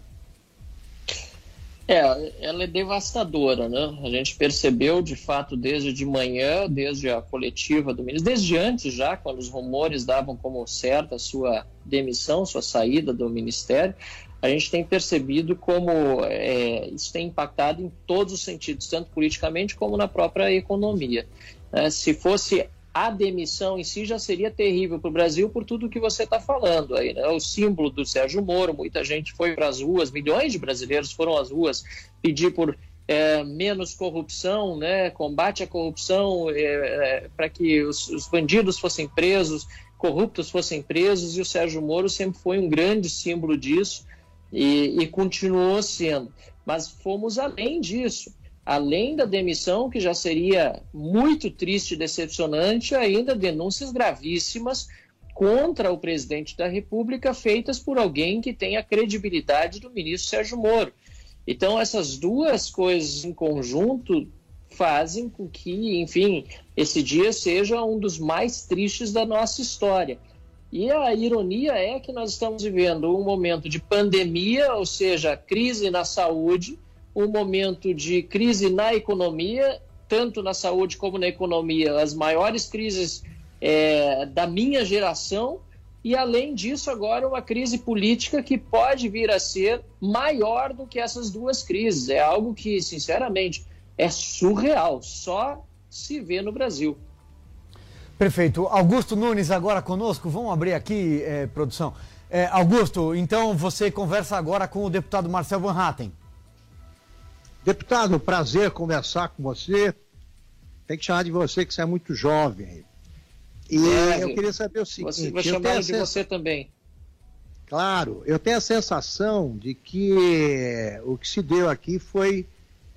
Ela é devastadora, né? A gente percebeu, de fato, desde de manhã, desde a coletiva do ministro, desde antes já, quando os rumores davam como certa a sua demissão, sua saída do ministério, a gente tem percebido como isso tem impactado em todos os sentidos, tanto politicamente como na própria economia. Se fosse a demissão em si, já seria terrível para o Brasil por tudo que você está falando aí, né? O símbolo do Sérgio Moro, muita gente foi para as ruas, milhões de brasileiros foram às ruas pedir por menos corrupção, né? Combate à corrupção, para que os bandidos fossem presos, corruptos fossem presos, e o Sérgio Moro sempre foi um grande símbolo disso. E continuou sendo, mas fomos além disso, além da demissão, que já seria muito triste e decepcionante, ainda denúncias gravíssimas contra o presidente da República, feitas por alguém que tem a credibilidade do ministro Sérgio Moro. Então, essas duas coisas em conjunto fazem com que, enfim, esse dia seja um dos mais tristes da nossa história. E a ironia é que nós estamos vivendo um momento de pandemia, ou seja, crise na saúde, um momento de crise na economia, tanto na saúde como na economia, as maiores crises da minha geração, e além disso agora uma crise política que pode vir a ser maior do que essas duas crises. É algo que, sinceramente, é surreal, só se vê no Brasil. Perfeito. Augusto Nunes agora conosco. Vamos abrir aqui, produção. Augusto, então você conversa agora com o deputado Marcel Van Hatten. Deputado, prazer conversar com você. Tem que chamar de você, que você é muito jovem. E eu queria saber o seguinte... Vou chamar de você também. Claro, eu tenho a sensação de que o que se deu aqui foi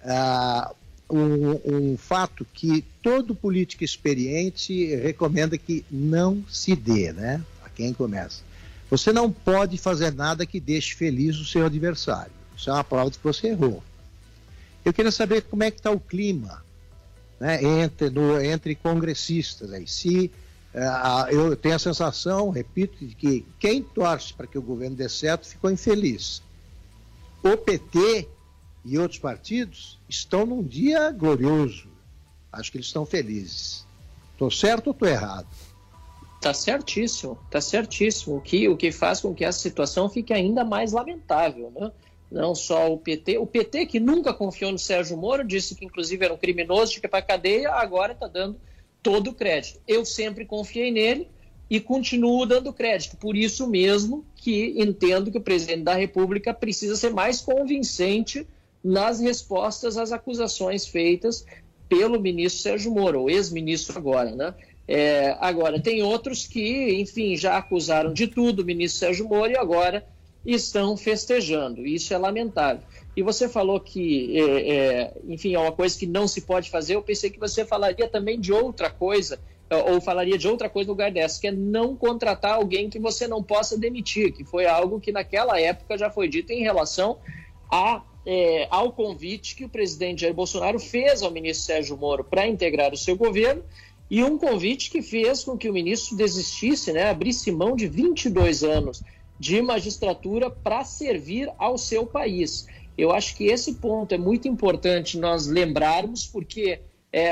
um fato que todo político experiente recomenda que não se dê, né? A quem começa. Você não pode fazer nada que deixe feliz o seu adversário. Isso é uma prova de que você errou. Eu queria saber como é que está o clima, né, entre congressistas aí. Se Eu tenho a sensação, repito, de que quem torce para que o governo dê certo ficou infeliz. O PT e outros partidos estão num dia glorioso. Acho que eles estão felizes. Estou certo ou estou errado? Está certíssimo, está certíssimo. O que faz com que essa situação fique ainda mais lamentável, né? Não só o PT que nunca confiou no Sérgio Moro, disse que inclusive era um criminoso, tinha que ir para a cadeia, agora está dando todo o crédito. Eu sempre confiei nele e continuo dando crédito. Por isso mesmo que entendo que o presidente da República precisa ser mais convincente nas respostas às acusações feitas pelo ministro Sérgio Moro, o ex-ministro agora, né? Agora, tem outros que, enfim, já acusaram de tudo o ministro Sérgio Moro e agora estão festejando. Isso é lamentável. E você falou que, enfim, é uma coisa que não se pode fazer. Eu pensei que você falaria também de outra coisa, ou falaria de outra coisa no lugar dessa, que é não contratar alguém que você não possa demitir, que foi algo que naquela época já foi dito em relação ao convite que o presidente Jair Bolsonaro fez ao ministro Sérgio Moro para integrar o seu governo, e um convite que fez com que o ministro desistisse, né, abrisse mão de 22 anos de magistratura para servir ao seu país. Eu acho que esse ponto é muito importante nós lembrarmos, porque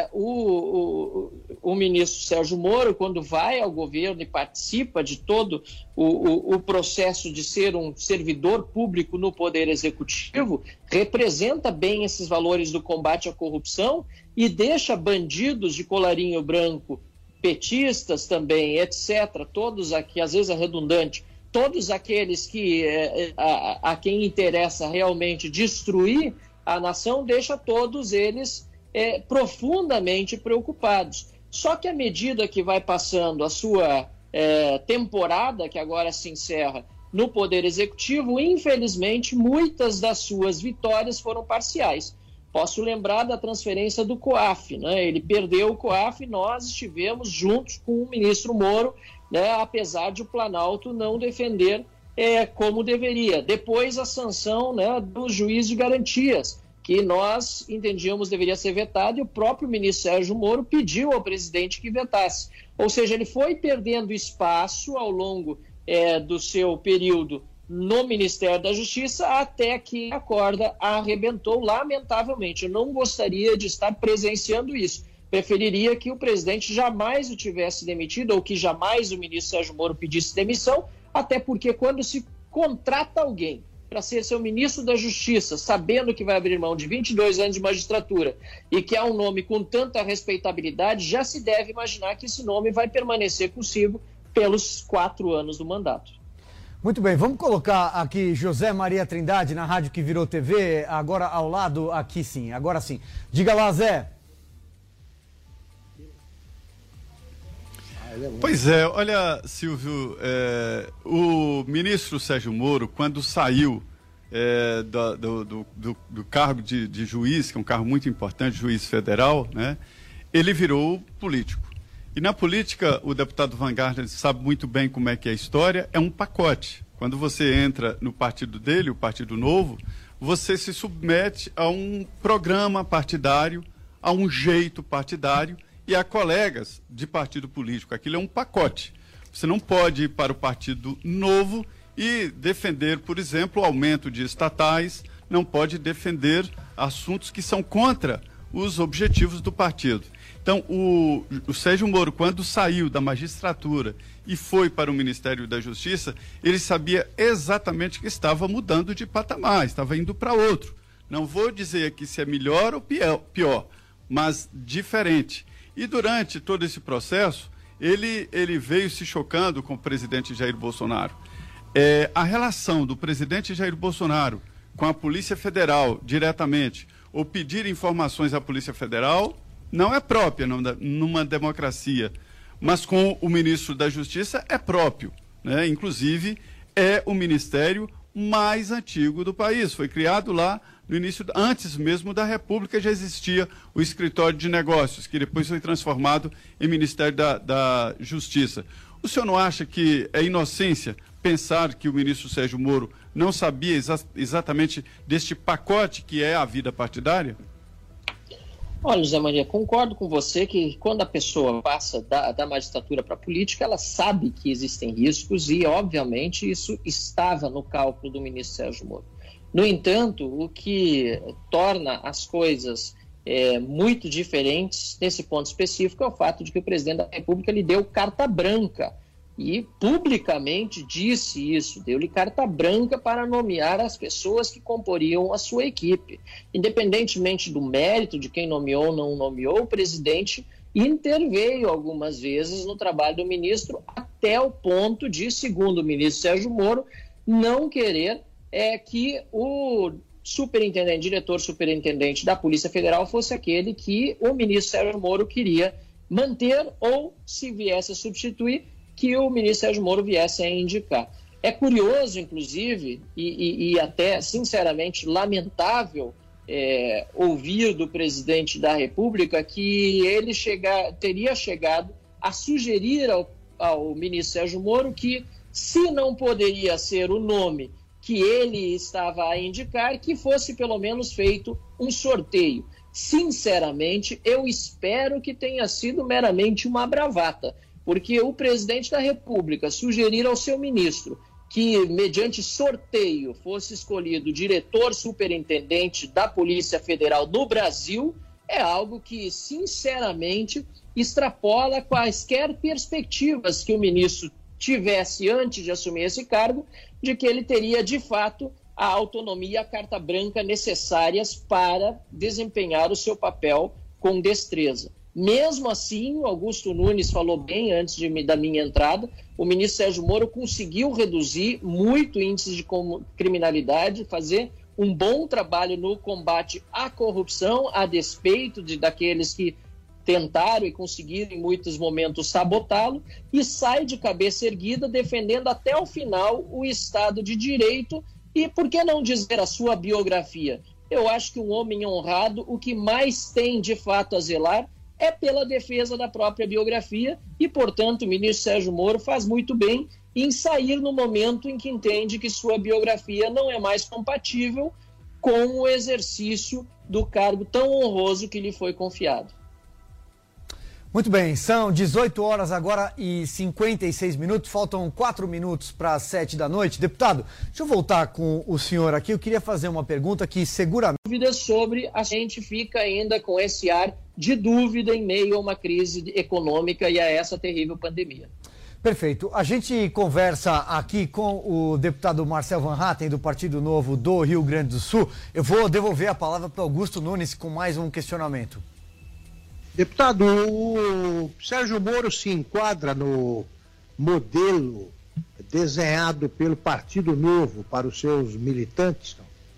o ministro Sérgio Moro, quando vai ao governo e participa de todo o processo de ser um servidor público no Poder Executivo, representa bem esses valores do combate à corrupção e deixa bandidos de colarinho branco, petistas também, etc., todos aqui, às vezes é redundante, todos aqueles que a quem interessa realmente destruir a nação, deixa todos eles profundamente preocupados. Só que à medida que vai passando a sua temporada, que agora se encerra no Poder Executivo, infelizmente, muitas das suas vitórias foram parciais. Posso lembrar da transferência do COAF, né? Ele perdeu o COAF e nós estivemos juntos com o ministro Moro, né? Apesar de o Planalto não defender como deveria. Depois a sanção, né, do juiz de garantias, que nós entendíamos deveria ser vetado, e o próprio ministro Sérgio Moro pediu ao presidente que vetasse. Ou seja, ele foi perdendo espaço ao longo do seu período no Ministério da Justiça, até que a corda arrebentou, lamentavelmente. Eu não gostaria de estar presenciando isso. Preferiria que o presidente jamais o tivesse demitido, ou que jamais o ministro Sérgio Moro pedisse demissão, até porque quando se contrata alguém para ser seu ministro da Justiça, sabendo que vai abrir mão de 22 anos de magistratura e que há um nome com tanta respeitabilidade, já se deve imaginar que esse nome vai permanecer consigo pelos 4 anos do mandato. Muito bem, vamos colocar aqui José Maria Trindade na rádio que virou TV, agora ao lado, aqui sim, agora sim. Diga lá, Zé. Pois é, olha, Silvio, o ministro Sérgio Moro, quando saiu do cargo de juiz, que é um cargo muito importante, juiz federal, né, ele virou político. E na política, o deputado Van Gardner sabe muito bem como é que é a história, é um pacote. Quando você entra no partido dele, o Partido Novo, você se submete a um programa partidário, a um jeito partidário e a colegas de partido político. Aquilo é um pacote. Você não pode ir para o Partido Novo e defender, por exemplo, o aumento de estatais, não pode defender assuntos que são contra os objetivos do partido. Então, o Sérgio Moro, quando saiu da magistratura e foi para o Ministério da Justiça, ele sabia exatamente que estava mudando de patamar, estava indo para outro. Não vou dizer aqui se é melhor ou pior, mas diferente. E durante todo esse processo, ele veio se chocando com o presidente Jair Bolsonaro. A relação do presidente Jair Bolsonaro com a Polícia Federal diretamente, ou pedir informações à Polícia Federal, não é própria numa democracia, mas com o ministro da Justiça é próprio, né? Inclusive, é o ministério mais antigo do país. Foi criado lá no início, antes mesmo da República, já existia o Escritório de Negócios, que depois foi transformado em Ministério da Justiça. O senhor não acha que é inocência pensar que o ministro Sérgio Moro não sabia exatamente deste pacote que é a vida partidária? Olha, José Maria, concordo com você que quando a pessoa passa da magistratura para a política, ela sabe que existem riscos e, obviamente, isso estava no cálculo do ministro Sérgio Moro. No entanto, o que torna as coisas muito diferentes nesse ponto específico é o fato de que o presidente da República lhe deu carta branca e publicamente disse isso, deu-lhe carta branca para nomear as pessoas que comporiam a sua equipe. Independentemente do mérito de quem nomeou ou não nomeou, o presidente interveio algumas vezes no trabalho do ministro até o ponto de, segundo o ministro Sérgio Moro, não querer que o diretor superintendente da Polícia Federal fosse aquele que o ministro Sérgio Moro queria manter ou, se viesse a substituir, que o ministro Sérgio Moro viesse a indicar. É curioso, inclusive, e até, sinceramente, lamentável ouvir do presidente da República que ele teria chegado a sugerir ao ministro Sérgio Moro que, se não poderia ser o nome que ele estava a indicar, que fosse pelo menos feito um sorteio. Sinceramente, eu espero que tenha sido meramente uma bravata, porque o presidente da República sugerir ao seu ministro que, mediante sorteio, fosse escolhido o diretor superintendente da Polícia Federal do Brasil, é algo que, sinceramente, extrapola quaisquer perspectivas que o ministro tivesse antes de assumir esse cargo, de que ele teria, de fato, a autonomia e a carta branca necessárias para desempenhar o seu papel com destreza. Mesmo assim, Augusto Nunes falou bem antes da minha entrada, o ministro Sérgio Moro conseguiu reduzir muito índices de criminalidade, fazer um bom trabalho no combate à corrupção, a despeito daqueles que tentaram e conseguiram em muitos momentos sabotá-lo, e sai de cabeça erguida defendendo até o final o Estado de Direito e, por que não dizer, a sua biografia? Eu acho que um homem honrado, o que mais tem de fato a zelar é pela defesa da própria biografia e, portanto, o ministro Sérgio Moro faz muito bem em sair no momento em que entende que sua biografia não é mais compatível com o exercício do cargo tão honroso que lhe foi confiado. Muito bem, são 18 horas agora e 56 minutos, faltam 4 minutos para as 7 da noite. Deputado, deixa eu voltar com o senhor aqui, eu queria fazer uma pergunta que seguramente... Dúvidas sobre, a gente fica ainda com esse ar de dúvida em meio a uma crise econômica e a essa terrível pandemia. Perfeito. A gente conversa aqui com o deputado Marcel Van Hatten, do Partido Novo do Rio Grande do Sul. Eu vou devolver a palavra para Augusto Nunes com mais um questionamento. Deputado, o Sérgio Moro se enquadra no modelo desenhado pelo Partido Novo para os seus militantes?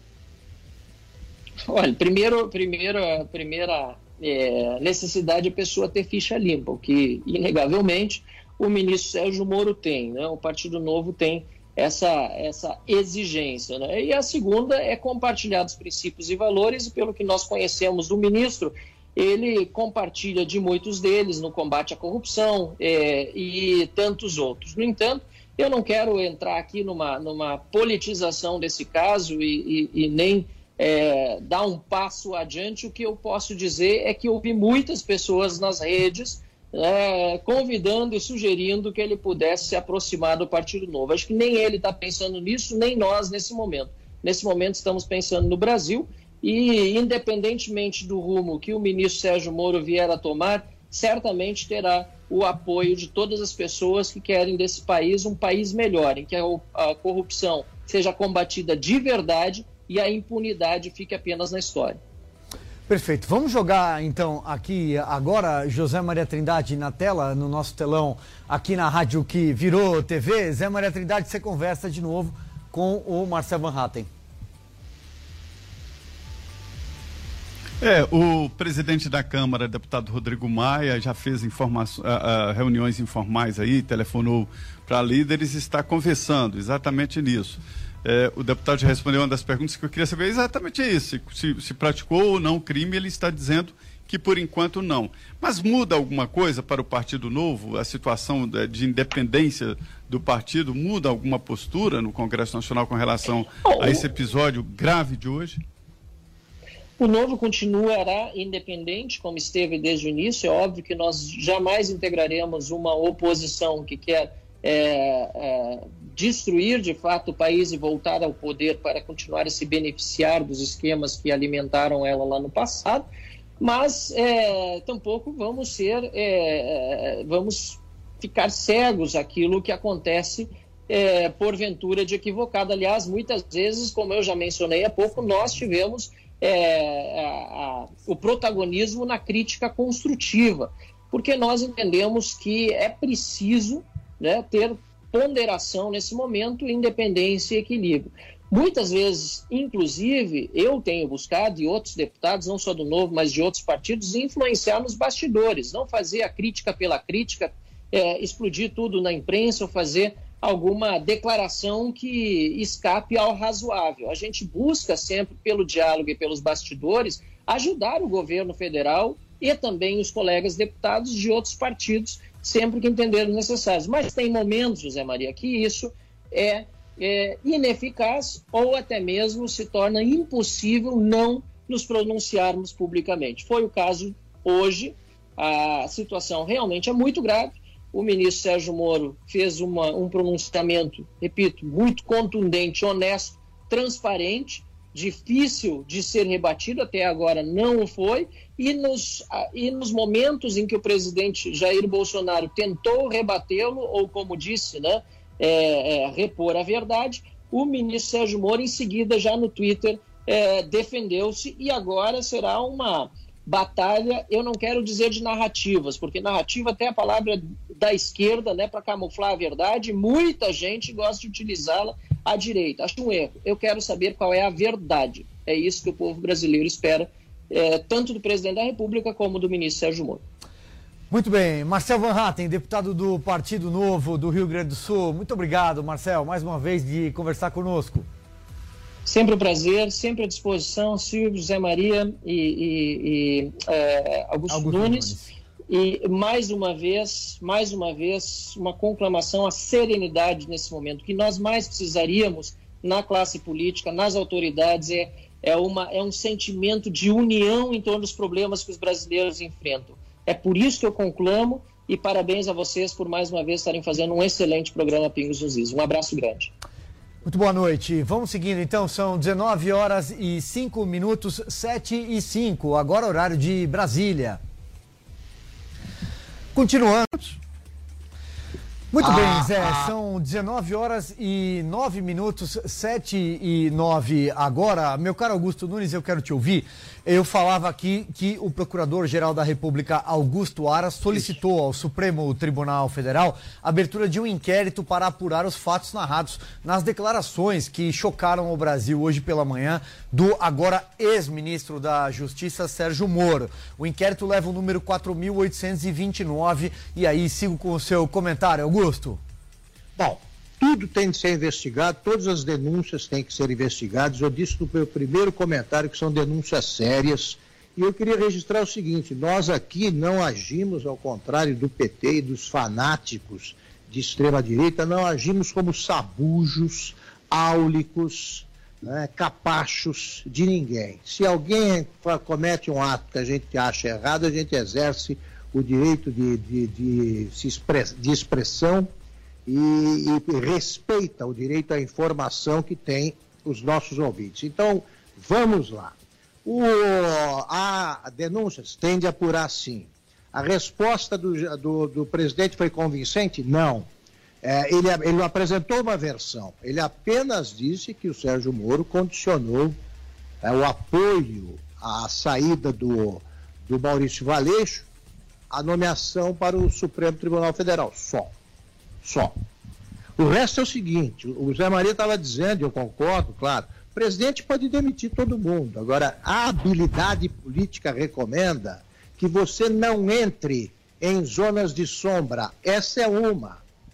Olha, a primeira necessidade é a pessoa ter ficha limpa, o que, inegavelmente, o ministro Sérgio Moro tem, né? O Partido Novo tem essa exigência, né? E a segunda é compartilhar dos princípios e valores, e pelo que nós conhecemos do ministro, ele compartilha de muitos deles no combate à corrupção e tantos outros. No entanto, eu não quero entrar aqui numa politização desse caso e nem dar um passo adiante. O que eu posso dizer é que eu vi muitas pessoas nas redes convidando e sugerindo que ele pudesse se aproximar do Partido Novo. Acho que nem ele está pensando nisso, nem nós nesse momento. Nesse momento estamos pensando no Brasil e, independentemente do rumo que o ministro Sérgio Moro vier a tomar, certamente terá o apoio de todas as pessoas que querem desse país um país melhor, em que a corrupção seja combatida de verdade e a impunidade fique apenas na história. Perfeito. Vamos jogar, então, aqui agora José Maria Trindade na tela, no nosso telão, aqui na rádio que virou TV. Zé Maria Trindade, você conversa de novo com o Marcel Van Hatten. O presidente da Câmara, deputado Rodrigo Maia, já fez reuniões informais aí, telefonou para líderes e está conversando exatamente nisso. O deputado já respondeu uma das perguntas que eu queria saber exatamente isso, se praticou ou não o crime. Ele está dizendo que por enquanto não. Mas muda alguma coisa para o Partido Novo? A situação de independência do partido muda alguma postura no Congresso Nacional com relação a esse episódio grave de hoje? O Novo continuará independente, como esteve desde o início. É óbvio que nós jamais integraremos uma oposição que quer destruir, de fato, o país e voltar ao poder para continuar a se beneficiar dos esquemas que alimentaram ela lá no passado, mas tampouco vamos ficar cegos àquilo que acontece porventura de equivocado. Aliás, muitas vezes, como eu já mencionei há pouco, nós tivemos o protagonismo na crítica construtiva, porque nós entendemos que é preciso, né, ter ponderação nesse momento, independência e equilíbrio. Muitas vezes, inclusive, eu tenho buscado, e outros deputados, não só do Novo, mas de outros partidos, influenciar nos bastidores, não fazer a crítica pela crítica, explodir tudo na imprensa ou fazer alguma declaração que escape ao razoável. A gente busca sempre, pelo diálogo e pelos bastidores, ajudar o governo federal e também os colegas deputados de outros partidos, sempre que entenderem necessários. Mas tem momentos, José Maria, que isso é ineficaz ou até mesmo se torna impossível não nos pronunciarmos publicamente. Foi o caso hoje. A situação realmente é muito grave. O ministro Sérgio Moro fez um pronunciamento, repito, muito contundente, honesto, transparente, difícil de ser rebatido, até agora não o foi, e nos momentos em que o presidente Jair Bolsonaro tentou rebatê-lo, ou como disse, né, repor a verdade, o ministro Sérgio Moro, em seguida, já no Twitter, defendeu-se, e agora será uma batalha, eu não quero dizer de narrativas, porque narrativa até a palavra da esquerda, né, para camuflar a verdade, muita gente gosta de utilizá-la à direita. Acho um erro. Eu quero saber qual é a verdade. É isso que o povo brasileiro espera, tanto do presidente da República como do ministro Sérgio Moro. Muito bem. Marcel Van Hatten, deputado do Partido Novo do Rio Grande do Sul. Muito obrigado, Marcel, mais uma vez de conversar conosco. Sempre um prazer, sempre à disposição, Silvio, José Maria e Augusto Nunes. E mais uma vez, uma conclamação à serenidade nesse momento. O que nós mais precisaríamos na classe política, nas autoridades, é um sentimento de união em torno dos problemas que os brasileiros enfrentam. É por isso que eu conclamo, e parabéns a vocês por mais uma vez estarem fazendo um excelente programa Pingos nos Is. Um abraço grande. Muito boa noite. Vamos seguindo então, são 19 horas e 5 minutos, 7h05, agora horário de Brasília. Continuando. Muito bem, Zé, são 19 horas e 9 minutos, 7h09 agora. Meu caro Augusto Nunes, eu quero te ouvir. Eu falava aqui que o Procurador-Geral da República, Augusto Aras, solicitou ao Supremo Tribunal Federal a abertura de um inquérito para apurar os fatos narrados nas declarações que chocaram o Brasil hoje pela manhã do agora ex-ministro da Justiça, Sérgio Moro. O inquérito leva o número 4.829 e aí sigo com o seu comentário, Augusto. Bom, tudo tem de ser investigado, todas as denúncias têm que ser investigadas. Eu disse no meu primeiro comentário que são denúncias sérias. E eu queria registrar o seguinte: nós aqui não agimos, ao contrário do PT e dos fanáticos de extrema-direita, não agimos como sabujos, áulicos, né, capachos de ninguém. Se alguém comete um ato que a gente acha errado, a gente exerce o direito de expressão e respeita o direito à informação que tem os nossos ouvintes. Então, vamos lá. A denúncias tem de apurar, sim. A resposta do presidente foi convincente? Não. Ele apresentou uma versão. Ele apenas disse que o Sérgio Moro condicionou o apoio à saída do Maurício Valeixo à nomeação para o Supremo Tribunal Federal. Só. O resto é o seguinte: o Zé Maria estava dizendo, eu concordo, claro, o presidente pode demitir todo mundo. Agora, a habilidade política recomenda que você não entre em zonas de sombra. Essa é uma,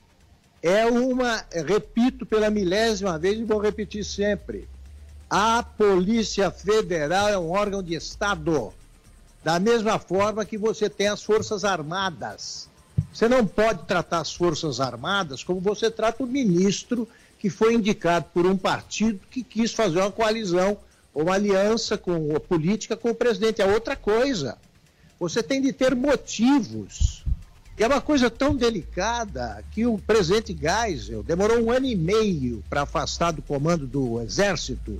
repito pela milésima vez e vou repetir sempre: a Polícia Federal é um órgão de Estado, da mesma forma que você tem as Forças Armadas. Você não pode tratar as Forças Armadas como você trata o ministro que foi indicado por um partido que quis fazer uma coalizão uma aliança política com o presidente. É outra coisa. Você tem de ter motivos. E é uma coisa tão delicada que o presidente Geisel demorou 1 ano e meio para afastar do comando do Exército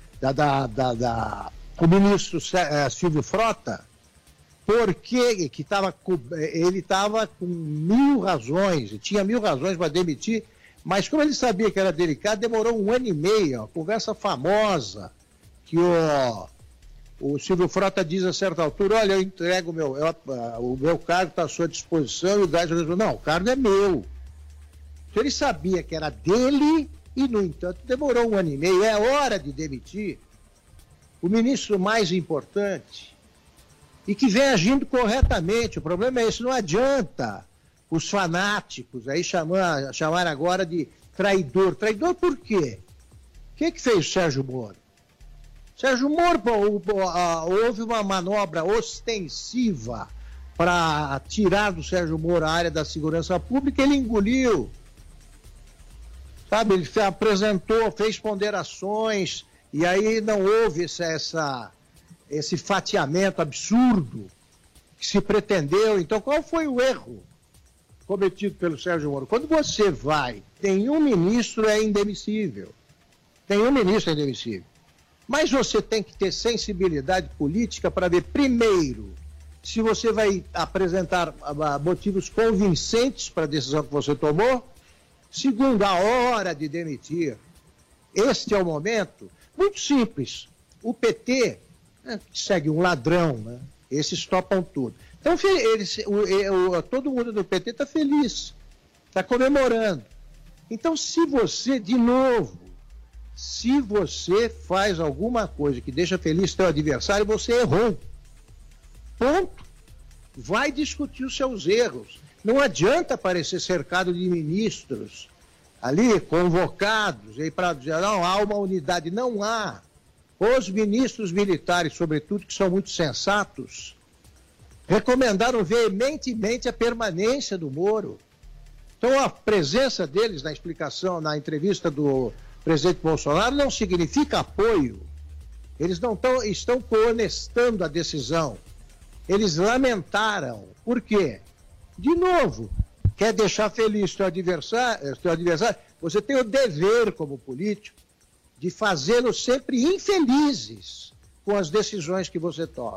o ministro Silvio Frota, porque ele estava com 1000 razões, tinha 1000 razões para demitir, mas como ele sabia que era delicado, demorou 1 ano e meio. A conversa famosa que o Silvio Frota diz a certa altura: olha, eu entrego o meu cargo está à sua disposição, e o Geisel falou: não, o cargo é meu. Então ele sabia que era dele e, no entanto, demorou 1 ano e meio. É hora de demitir o ministro mais importante e que vem agindo corretamente. O problema é esse: não adianta os fanáticos aí chamar agora de traidor. Traidor por quê? O que fez o Sérgio Moro? Sérgio Moro, houve uma manobra ostensiva para tirar do Sérgio Moro a área da segurança pública, ele engoliu. Sabe, ele apresentou, fez ponderações, e aí não houve esse fatiamento absurdo que se pretendeu. Então, qual foi o erro cometido pelo Sérgio Moro? Quando você tem um ministro é indemissível. Mas você tem que ter sensibilidade política para ver, primeiro, se você vai apresentar motivos convincentes para a decisão que você tomou. Segundo, a hora de demitir. Este é o momento. Muito simples. O PT segue um ladrão, né? Esses topam tudo. Então, todo mundo do PT está feliz, está comemorando. Então, se você faz alguma coisa que deixa feliz seu adversário, você errou. Ponto. Vai discutir os seus erros. Não adianta parecer cercado de ministros ali, convocados, e para dizer, não, há uma unidade. Não há. Os ministros militares, sobretudo, que são muito sensatos, recomendaram veementemente a permanência do Moro. Então, a presença deles na explicação, na entrevista do presidente Bolsonaro, não significa apoio. Eles não estão coonestando a decisão. Eles lamentaram. Por quê? De novo, quer deixar feliz seu adversário, você tem o dever, como político, de fazê-los sempre infelizes com as decisões que você toma.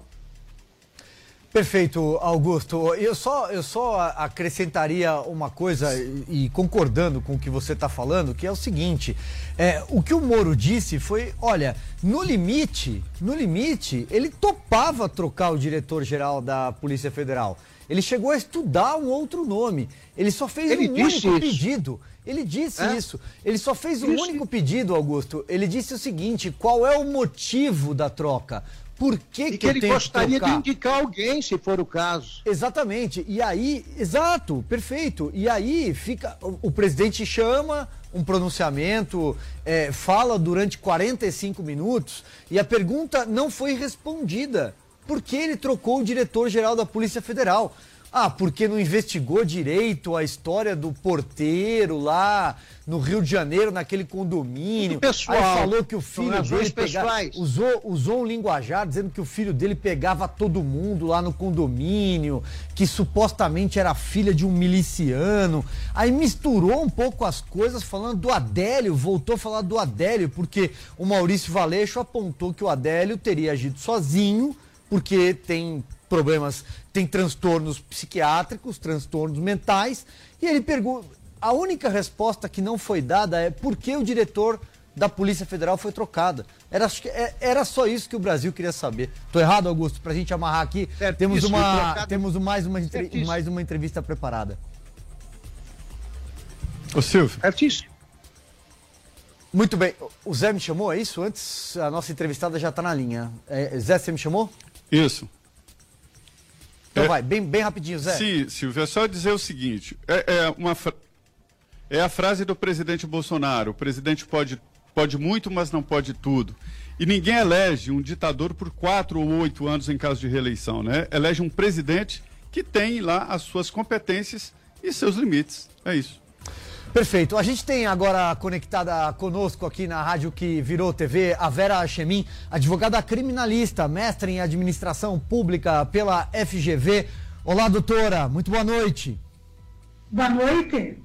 Perfeito, Augusto. Eu só acrescentaria uma coisa, e concordando com o que você está falando, que é o seguinte: o que o Moro disse foi, olha, no limite, ele topava trocar o diretor-geral da Polícia Federal. Ele chegou a estudar um outro nome. Ele só fez um único pedido. Ele disse isso. Ele só fez um único pedido, Augusto. Ele disse o seguinte: qual é o motivo da troca? Por que ele gostaria de indicar alguém, se for o caso. Exatamente. E aí, exato, perfeito. E aí o presidente chama um pronunciamento, fala durante 45 minutos e a pergunta não foi respondida. Por que ele trocou o diretor-geral da Polícia Federal? Ah, porque não investigou direito a história do porteiro lá no Rio de Janeiro, naquele condomínio. Pessoal, aí falou que o filho dele usou um linguajar dizendo que o filho dele pegava todo mundo lá no condomínio, que supostamente era filha de um miliciano. Aí misturou um pouco as coisas, falando do Adélio, voltou a falar do Adélio, porque o Maurício Valeixo apontou que o Adélio teria agido sozinho, porque tem problemas, tem transtornos psiquiátricos, transtornos mentais, e ele pergunta, a única resposta que não foi dada é por que o diretor da Polícia Federal foi trocado. Era só isso que o Brasil queria saber. Estou errado, Augusto? Para a gente amarrar aqui, temos mais uma entrevista preparada. Ô Silvio. Certíssimo. Muito bem. O Zé me chamou, é isso? Antes, a nossa entrevistada já está na linha. Zé, você me chamou? Isso. Então vai, bem rapidinho, Zé. Sim, Silvio, é só dizer o seguinte, é a frase do presidente Bolsonaro: o presidente pode muito, mas não pode tudo. E ninguém elege um ditador por 4 ou 8 anos em caso de reeleição, né? Elege um presidente que tem lá as suas competências e seus limites. É isso. Perfeito. A gente tem agora conectada conosco aqui na rádio que virou TV a Vera Chemin, advogada criminalista, mestre em administração pública pela FGV. Olá, doutora. Muito boa noite. Boa noite.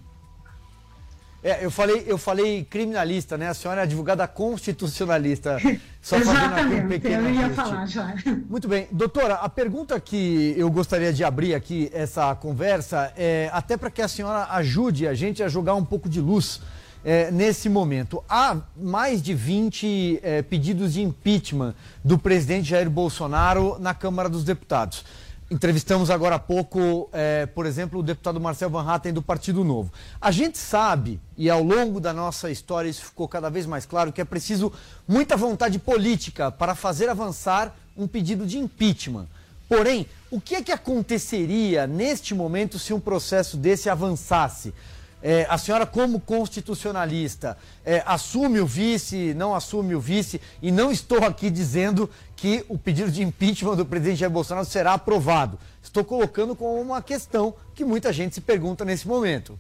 Eu falei criminalista, né? A senhora é advogada constitucionalista. Só exatamente, eu ia falar já. Muito bem. Doutora, a pergunta que eu gostaria de abrir aqui essa conversa é até para que a senhora ajude a gente a jogar um pouco de luz nesse momento. Há mais de 20 pedidos de impeachment do presidente Jair Bolsonaro na Câmara dos Deputados. Entrevistamos agora há pouco, por exemplo, o deputado Marcel Van Hatten do Partido Novo. A gente sabe, e ao longo da nossa história isso ficou cada vez mais claro, que é preciso muita vontade política para fazer avançar um pedido de impeachment. Porém, o que é que aconteceria neste momento se um processo desse avançasse? A senhora, como constitucionalista, assume o vice, não assume o vice, e não estou aqui dizendo que o pedido de impeachment do presidente Jair Bolsonaro será aprovado. Estou colocando como uma questão que muita gente se pergunta nesse momento.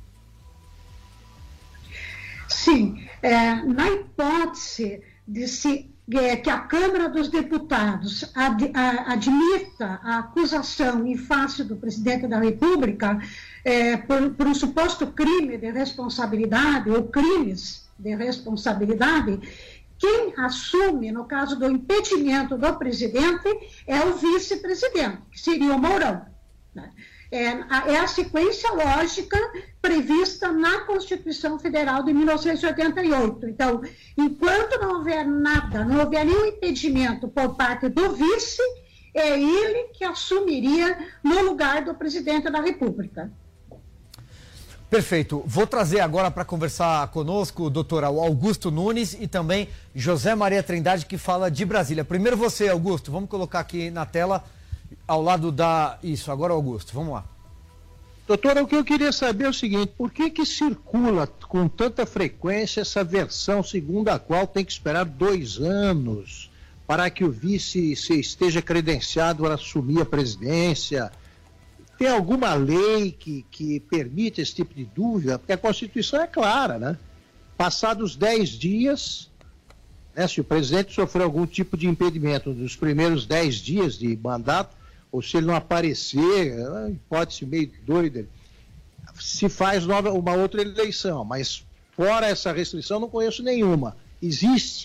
Sim, na hipótese de que a Câmara dos Deputados admita a acusação em face do presidente da República por um suposto crime de responsabilidade ou crimes de responsabilidade, quem assume, no caso do impedimento do presidente, é o vice-presidente, que seria o Mourão, né? É a sequência lógica prevista na Constituição Federal de 1988. Então, enquanto não houver nada, não houver nenhum impedimento por parte do vice, é ele que assumiria no lugar do presidente da República. Perfeito. Vou trazer agora para conversar conosco, doutora, o Augusto Nunes e também José Maria Trindade, que fala de Brasília. Primeiro você, Augusto, vamos colocar aqui na tela, ao lado da... Isso, agora Augusto, vamos lá. Doutora, o que eu queria saber é o seguinte, por que circula com tanta frequência essa versão segundo a qual tem que esperar 2 anos para que o vice esteja credenciado a assumir a presidência? Tem alguma lei que permite esse tipo de dúvida? Porque a Constituição é clara, né? Passados 10 dias, né, se o presidente sofreu algum tipo de impedimento nos primeiros 10 dias de mandato, ou se ele não aparecer, hipótese meio doida, se faz uma outra eleição. Mas fora essa restrição, não conheço nenhuma. Existe?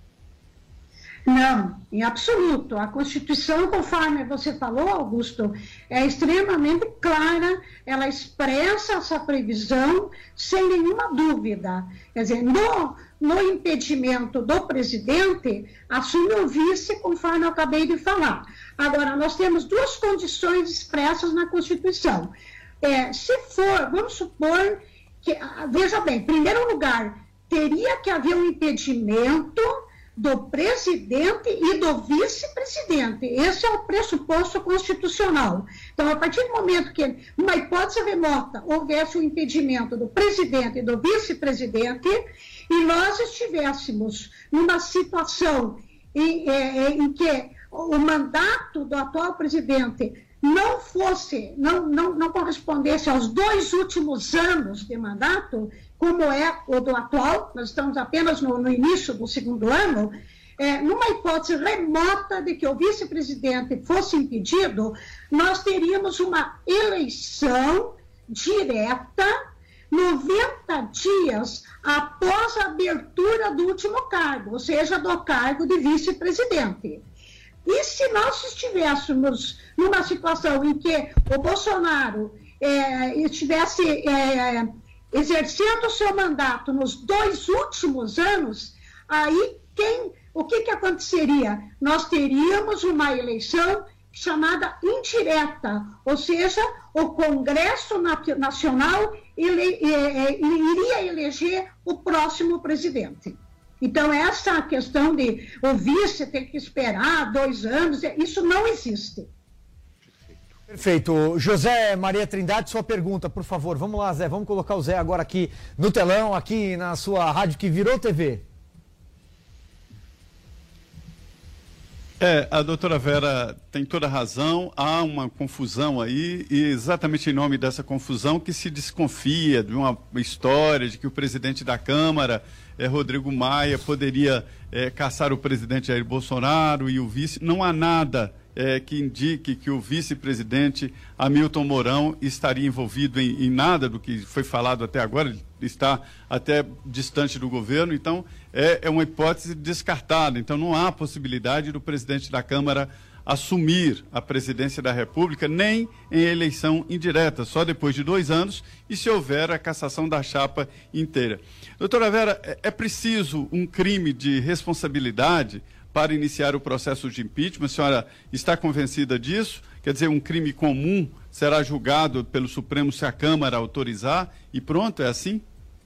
Não, em absoluto. A Constituição, conforme você falou, Augusto, é extremamente clara, ela expressa essa previsão sem nenhuma dúvida. Quer dizer, no impedimento do presidente, assume o vice, conforme eu acabei de falar. Agora, nós temos 2 condições expressas na Constituição. Se for, vamos supor que, veja bem, em primeiro lugar, teria que haver um impedimento do presidente e do vice-presidente. Esse é o pressuposto constitucional. Então, a partir do momento que, numa hipótese remota, houvesse o impedimento do presidente e do vice-presidente, e nós estivéssemos numa situação em que o mandato do atual presidente não correspondesse aos 2 últimos anos de mandato, como é o do atual, nós estamos apenas no início do 2º ano, numa hipótese remota de que o vice-presidente fosse impedido, nós teríamos uma eleição direta 90 dias após a abertura do último cargo, ou seja, do cargo de vice-presidente. E se nós estivéssemos numa situação em que o Bolsonaro estivesse exercendo o seu mandato nos 2 últimos anos, aí o que aconteceria? Nós teríamos uma eleição chamada indireta, ou seja, o Congresso Nacional iria eleger o próximo presidente. Então, essa questão de o vice ter que esperar 2 anos, isso não existe. Perfeito. José Maria Trindade, sua pergunta, por favor. Vamos lá, Zé. Vamos colocar o Zé agora aqui no telão, aqui na sua rádio que virou TV. A doutora Vera tem toda a razão, há uma confusão aí, e exatamente em nome dessa confusão que se desconfia de uma história de que o presidente da Câmara, Rodrigo Maia, poderia caçar o presidente Jair Bolsonaro e o vice. Não há nada que indique que o vice-presidente Hamilton Mourão estaria envolvido em nada do que foi falado até agora. Ele está até distante do governo, então é uma hipótese descartada. Então não há possibilidade do presidente da Câmara assumir a presidência da República, nem em eleição indireta, só depois de 2 anos e se houver a cassação da chapa inteira. Doutora Vera, é preciso um crime de responsabilidade para iniciar o processo de impeachment? A senhora está convencida disso? Quer dizer, um crime comum será julgado pelo Supremo se a Câmara autorizar e pronto, é assim?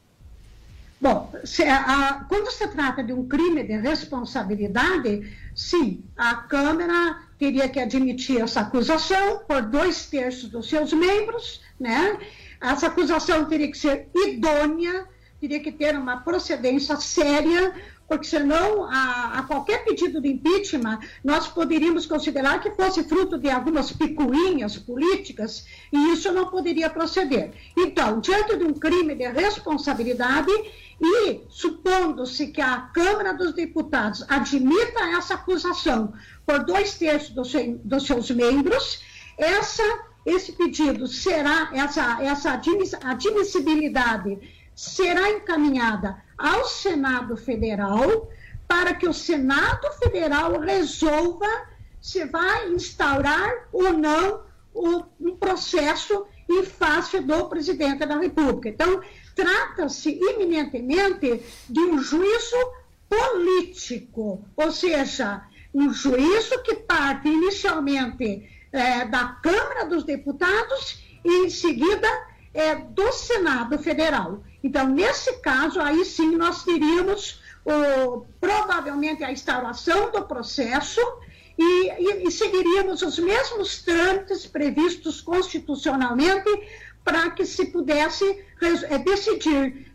Bom, quando se trata de um crime de responsabilidade, sim, a Câmara teria que admitir essa acusação por 2/3 dos seus membros, né? Essa acusação teria que ser idônea, teria que ter uma procedência séria, porque senão a qualquer pedido de impeachment nós poderíamos considerar que fosse fruto de algumas picuinhas políticas e isso não poderia proceder. Então, diante de um crime de responsabilidade e supondo-se que a Câmara dos Deputados admita essa acusação por 2/3 dos seus membros, esse pedido será, essa admissibilidade será encaminhada ao Senado Federal para que o Senado Federal resolva se vai instaurar ou não um processo em face do presidente da República. Então, trata-se eminentemente de um juízo político, ou seja, um juízo que parte inicialmente da Câmara dos Deputados e em seguida do Senado Federal. Então, nesse caso, aí sim nós teríamos provavelmente a instauração do processo e seguiríamos os mesmos trâmites previstos constitucionalmente para que se pudesse decidir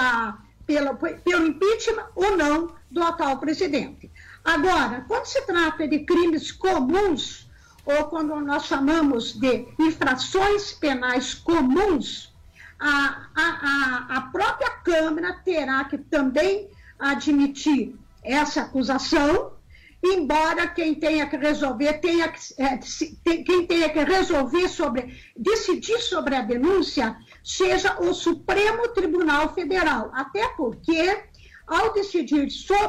pelo impeachment ou não do atual presidente. Agora, quando se trata de crimes comuns, ou quando nós chamamos de infrações penais comuns, a própria Câmara terá que também admitir essa acusação, embora quem tenha que resolver, decidir sobre a denúncia, seja o Supremo Tribunal Federal. Até porque, ao decidir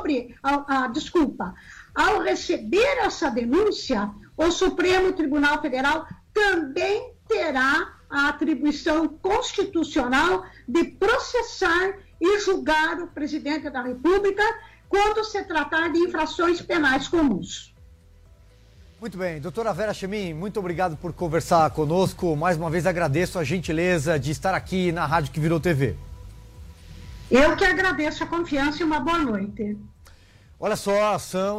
ao receber essa denúncia, o Supremo Tribunal Federal também terá a atribuição constitucional de processar e julgar o presidente da República quando se tratar de infrações penais comuns. Muito bem, doutora Vera Chemin, muito obrigado por conversar conosco. Mais uma vez agradeço a gentileza de estar aqui na Rádio que Virou TV. Eu que agradeço a confiança e uma boa noite. Olha só, são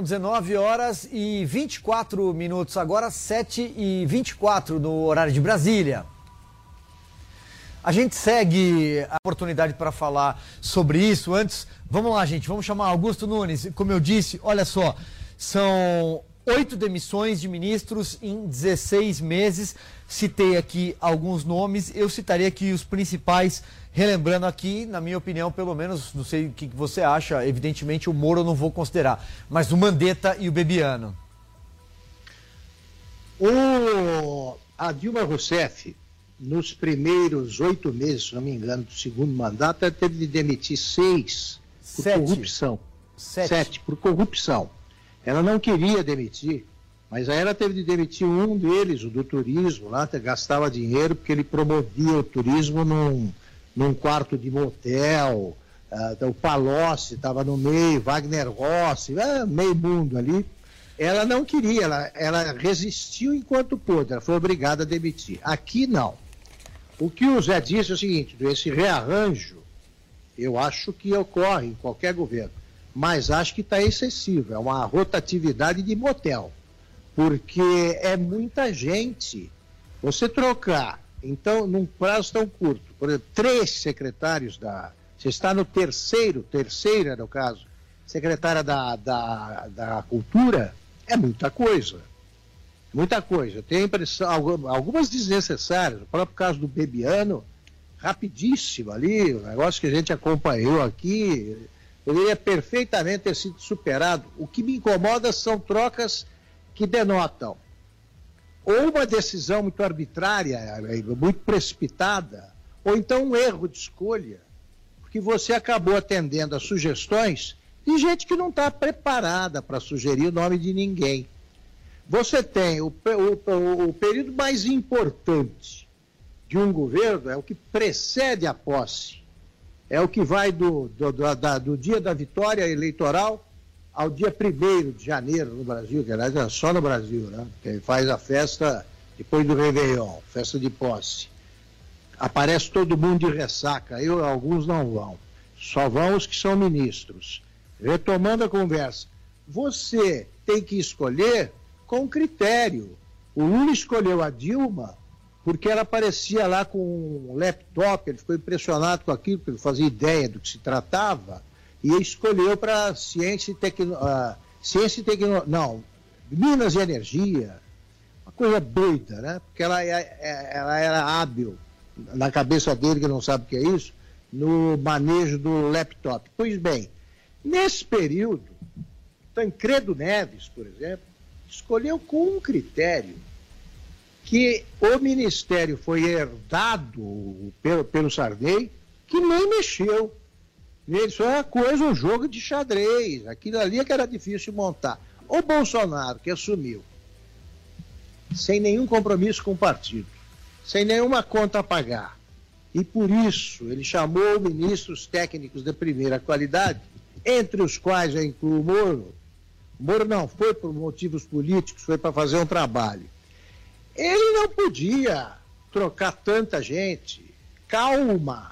19h24, agora 7h24 no horário de Brasília. A gente segue a oportunidade para falar sobre isso. Antes, vamos lá, gente, vamos chamar Augusto Nunes. Como eu disse, olha só, são 8 demissões de ministros em 16 meses. Citei aqui alguns nomes, eu citaria aqui os principais, relembrando aqui, na minha opinião, pelo menos, não sei o que você acha, evidentemente o Moro eu não vou considerar, mas o Mandetta e o Bebiano. A Dilma Rousseff, nos primeiros 8 meses, se não me engano, do segundo mandato, ela teve de demitir 6 por corrupção. 7 por corrupção. Ela não queria demitir, mas aí ela teve de demitir um deles, o do turismo, lá gastava dinheiro porque ele promovia o turismo num quarto de motel, o Palocci estava no meio, Wagner Rossi, meio mundo ali. Ela não queria, ela resistiu enquanto pôde, ela foi obrigada a demitir. Aqui não. O que o Zé disse é o seguinte, esse rearranjo, eu acho que ocorre em qualquer governo, mas acho que está excessivo, é uma rotatividade de motel, porque é muita gente. Você trocar, então, num prazo tão curto, por exemplo, 3 secretários você está no terceira no caso, secretária da Cultura, É muita coisa. Muita coisa. Tem impressão, algumas desnecessárias. O próprio caso do Bebiano, rapidíssimo ali, o negócio que a gente acompanhou aqui, poderia perfeitamente ter sido superado. O que me incomoda são trocas que denotam ou uma decisão muito arbitrária, muito precipitada, ou então um erro de escolha, porque você acabou atendendo a sugestões de gente que não está preparada para sugerir o nome de ninguém. Você tem o período mais importante de um governo, é o que precede a posse, é o que vai do dia da vitória eleitoral ao dia 1º de janeiro no Brasil, que aliás é só no Brasil, né? Que faz a festa depois do Réveillon, festa de posse. Aparece todo mundo de ressaca, alguns não vão, só vão os que são ministros. Retomando a conversa, você tem que escolher com critério. O Lula escolheu a Dilma porque ela aparecia lá com um laptop, ele ficou impressionado com aquilo, porque ele fazia ideia do que se tratava, e escolheu para ciência e tecnologia, não, Minas e Energia, uma coisa doida, né? Porque ela era hábil, na cabeça dele, que não sabe o que é isso, no manejo do laptop. Pois bem, nesse período, Tancredo Neves, por exemplo, escolheu com um critério que o Ministério foi herdado pelo Sarney, que nem mexeu. Isso é uma coisa, um jogo de xadrez, aquilo ali é que era difícil montar. O Bolsonaro, que assumiu, sem nenhum compromisso com o partido, sem nenhuma conta a pagar, e por isso ele chamou ministros técnicos de primeira qualidade, entre os quais eu incluo o Moro. O Moro não foi por motivos políticos, foi para fazer um trabalho. Ele não podia trocar tanta gente. Calma,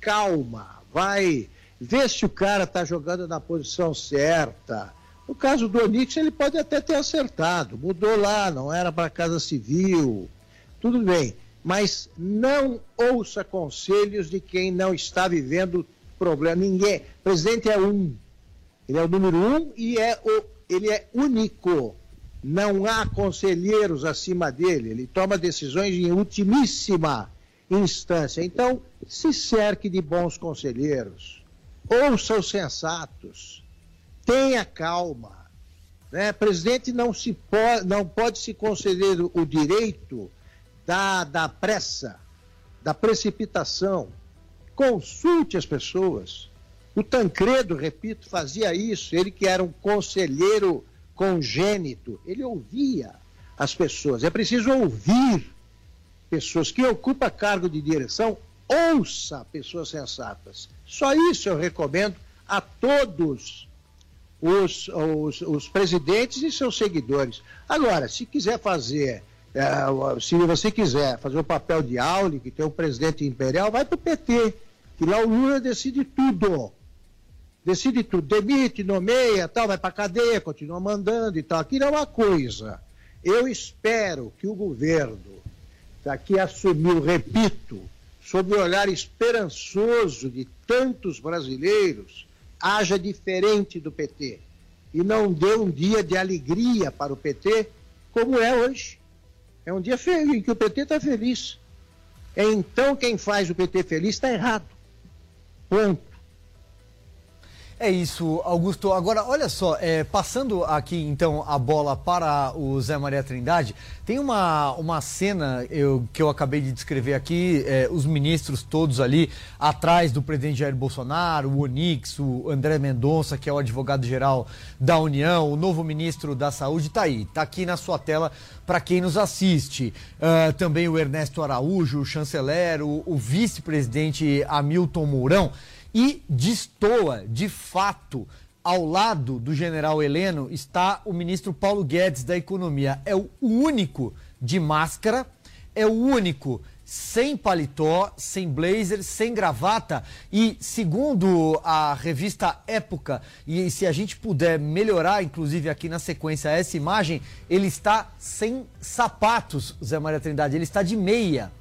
vai ver se o cara está jogando na posição certa. No caso do Onix, ele pode até ter acertado, mudou lá, não era para a Casa Civil, tudo bem, mas não ouça conselhos de quem não está vivendo problema. Ninguém. O presidente é um, ele é o número 1 e ele é único. Não há conselheiros acima dele, ele toma decisões em ultimíssima instância. Então, se cerque de bons conselheiros, ouça os sensatos, tenha calma, né? Presidente não pode se conceder o direito da pressa, da precipitação. Consulte as pessoas. O Tancredo, repito, fazia isso, ele que era um conselheiro congênito, ele ouvia as pessoas. É preciso ouvir pessoas que ocupam cargo de direção, ouça pessoas sensatas. Só isso eu recomendo a todos os presidentes e seus seguidores. Agora, se quiser fazer, se você quiser fazer o papel de Auli, que tem um presidente imperial, vai para o PT, que lá o Lula decide tudo. Decide tudo, demite, nomeia, tal, vai para a cadeia, continua mandando e tal. Aquilo é uma coisa. Eu espero que o governo, que assumiu, repito, sob o olhar esperançoso de tantos brasileiros, haja diferente do PT. E não dê um dia de alegria para o PT, como é hoje. É um dia feliz, em que o PT está feliz. Então quem faz o PT feliz está errado. Ponto. É isso, Augusto. Agora, olha só, passando aqui, então, a bola para o Zé Maria Trindade, tem uma cena que eu acabei de descrever aqui, os ministros todos ali atrás do presidente Jair Bolsonaro, o Onix, o André Mendonça, que é o advogado-geral da União, o novo ministro da Saúde, está aí, está aqui na sua tela para quem nos assiste. Também o Ernesto Araújo, o chanceler, o vice-presidente Hamilton Mourão. E destoa, de fato, ao lado do general Heleno, está o ministro Paulo Guedes da Economia. É o único de máscara, é o único sem paletó, sem blazer, sem gravata. E, segundo a revista Época, e se a gente puder melhorar, inclusive aqui na sequência, essa imagem, ele está sem sapatos, Zé Maria Trindade, ele está de meia.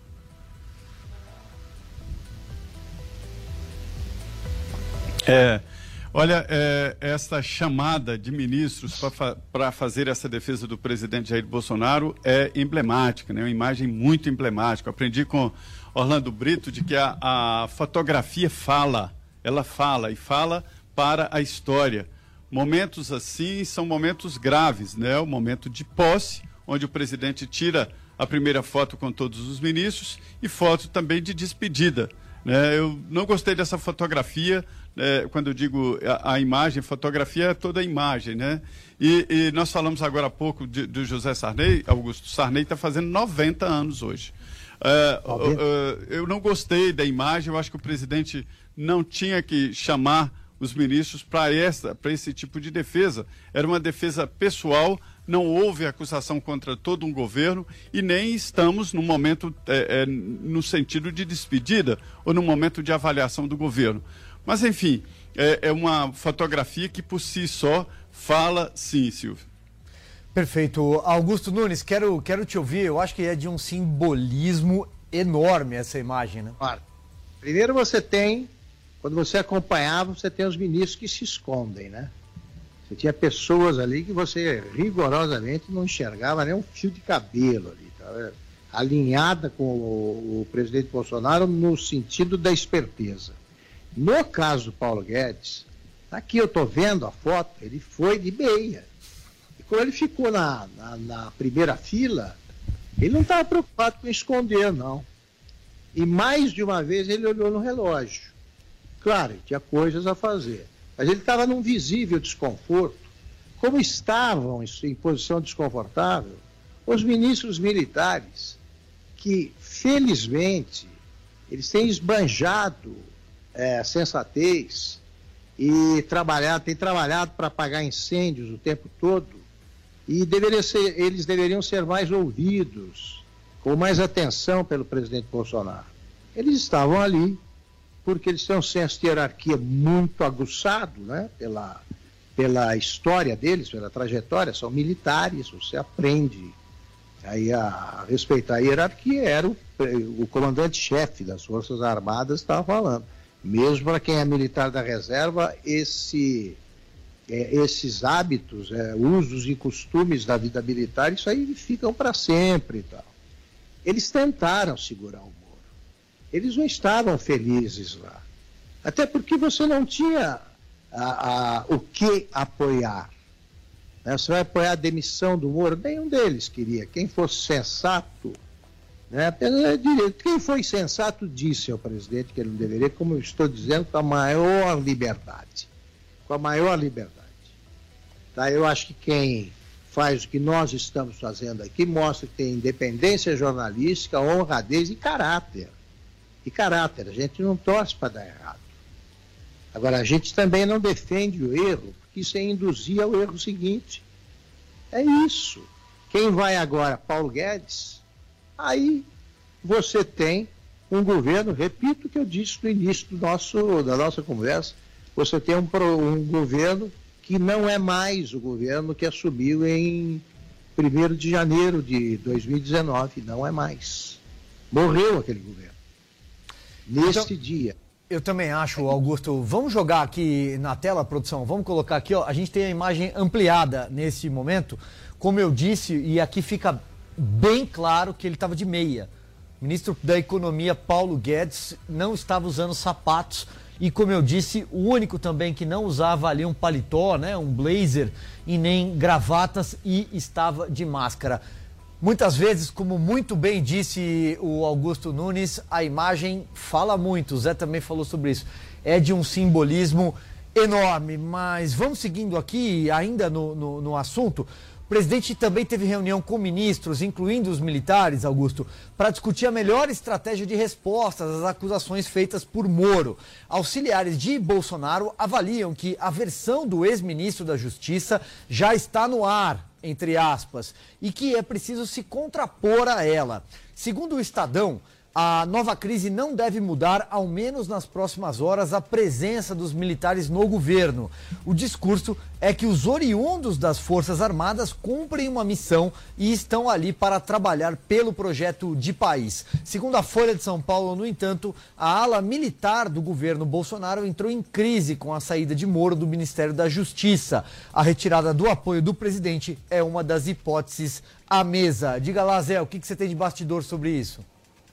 Olha, essa chamada de ministros para fazer essa defesa do presidente Jair Bolsonaro é emblemática, né? Uma imagem muito emblemática. Eu aprendi com Orlando Brito de que a fotografia fala, ela fala e fala para a história. Momentos assim são momentos graves, né? O momento de posse, onde o presidente tira a primeira foto com todos os ministros e foto também de despedida. Eu não gostei dessa fotografia, quando eu digo a imagem, fotografia é toda a imagem, né? E nós falamos agora há pouco do José Sarney. Augusto Sarney está fazendo 90 anos hoje. Eu não gostei da imagem, eu acho que o presidente não tinha que chamar os ministros para esse tipo de defesa. Era uma defesa pessoal, não houve acusação contra todo um governo e nem estamos no momento, no sentido de despedida ou no momento de avaliação do governo. Mas, enfim, é uma fotografia que por si só fala sim, Silvio. Perfeito. Augusto Nunes, quero te ouvir. Eu acho que é de um simbolismo enorme essa imagem, né? Claro. Primeiro quando você acompanhava, você tem os ministros que se escondem, né? Você tinha pessoas ali que você rigorosamente não enxergava nem um fio de cabelo ali, tá? Alinhada com o presidente Bolsonaro no sentido da esperteza. No caso do Paulo Guedes, aqui eu estou vendo a foto, ele foi de meia. E quando ele ficou na primeira fila, ele não estava preocupado com esconder, não. E mais de uma vez ele olhou no relógio. Claro, tinha coisas a fazer. Mas ele estava num visível desconforto. Como estavam em posição desconfortável os ministros militares, que, felizmente, eles têm esbanjado sensatez e têm trabalhado para apagar incêndios o tempo todo, e eles deveriam ser mais ouvidos, com mais atenção pelo presidente Bolsonaro. Eles estavam ali porque eles têm um senso de hierarquia muito aguçado, né? Pela história deles, pela trajetória, são militares, você aprende aí a respeitar a hierarquia. Era o comandante-chefe das Forças Armadas estava falando. Mesmo para quem é militar da reserva, esses hábitos, usos e costumes da vida militar, isso aí ficam para sempre e tal. Eles tentaram segurar o Moro. Eles não estavam felizes lá. Até porque você não tinha o que apoiar. Né? Você vai apoiar a demissão do Moro? Nenhum deles queria. Quem fosse sensato, né? Quem foi sensato disse ao presidente que ele não deveria, como eu estou dizendo, com a maior liberdade. Com a maior liberdade. Tá? Eu acho que quem faz o que nós estamos fazendo aqui mostra que tem independência jornalística, honradez e caráter. A gente não torce para dar errado. Agora, a gente também não defende o erro, porque isso é induzir ao erro seguinte. É isso. Quem vai agora? Paulo Guedes? Aí você tem um governo, repito o que eu disse no início da nossa conversa, você tem um governo que não é mais o governo que assumiu em 1º de janeiro de 2019, não é mais. Morreu aquele governo. Neste dia. Eu também acho, Augusto. Vamos jogar aqui na tela, produção. Vamos colocar aqui, ó. A gente tem a imagem ampliada nesse momento. Como eu disse, e aqui fica bem claro que ele estava de meia. O ministro da Economia, Paulo Guedes, não estava usando sapatos. E como eu disse, o único também que não usava ali um paletó, né, um blazer e nem gravatas, e estava de máscara. Muitas vezes, como muito bem disse o Augusto Nunes, a imagem fala muito. O Zé também falou sobre isso. É de um simbolismo enorme. Mas vamos seguindo aqui, ainda no assunto. O presidente também teve reunião com ministros, incluindo os militares, Augusto, para discutir a melhor estratégia de resposta às acusações feitas por Moro. Auxiliares de Bolsonaro avaliam que a versão do ex-ministro da Justiça já está no ar, entre aspas, e que é preciso se contrapor a ela. Segundo o Estadão, A nova crise não deve mudar, ao menos nas próximas horas, a presença dos militares no governo. O discurso é que os oriundos das Forças Armadas cumprem uma missão e estão ali para trabalhar pelo projeto de país. Segundo a Folha de São Paulo, no entanto, a ala militar do governo Bolsonaro entrou em crise com a saída de Moro do Ministério da Justiça. A retirada do apoio do presidente é uma das hipóteses à mesa. Diga lá, Zé, o que você tem de bastidor sobre isso?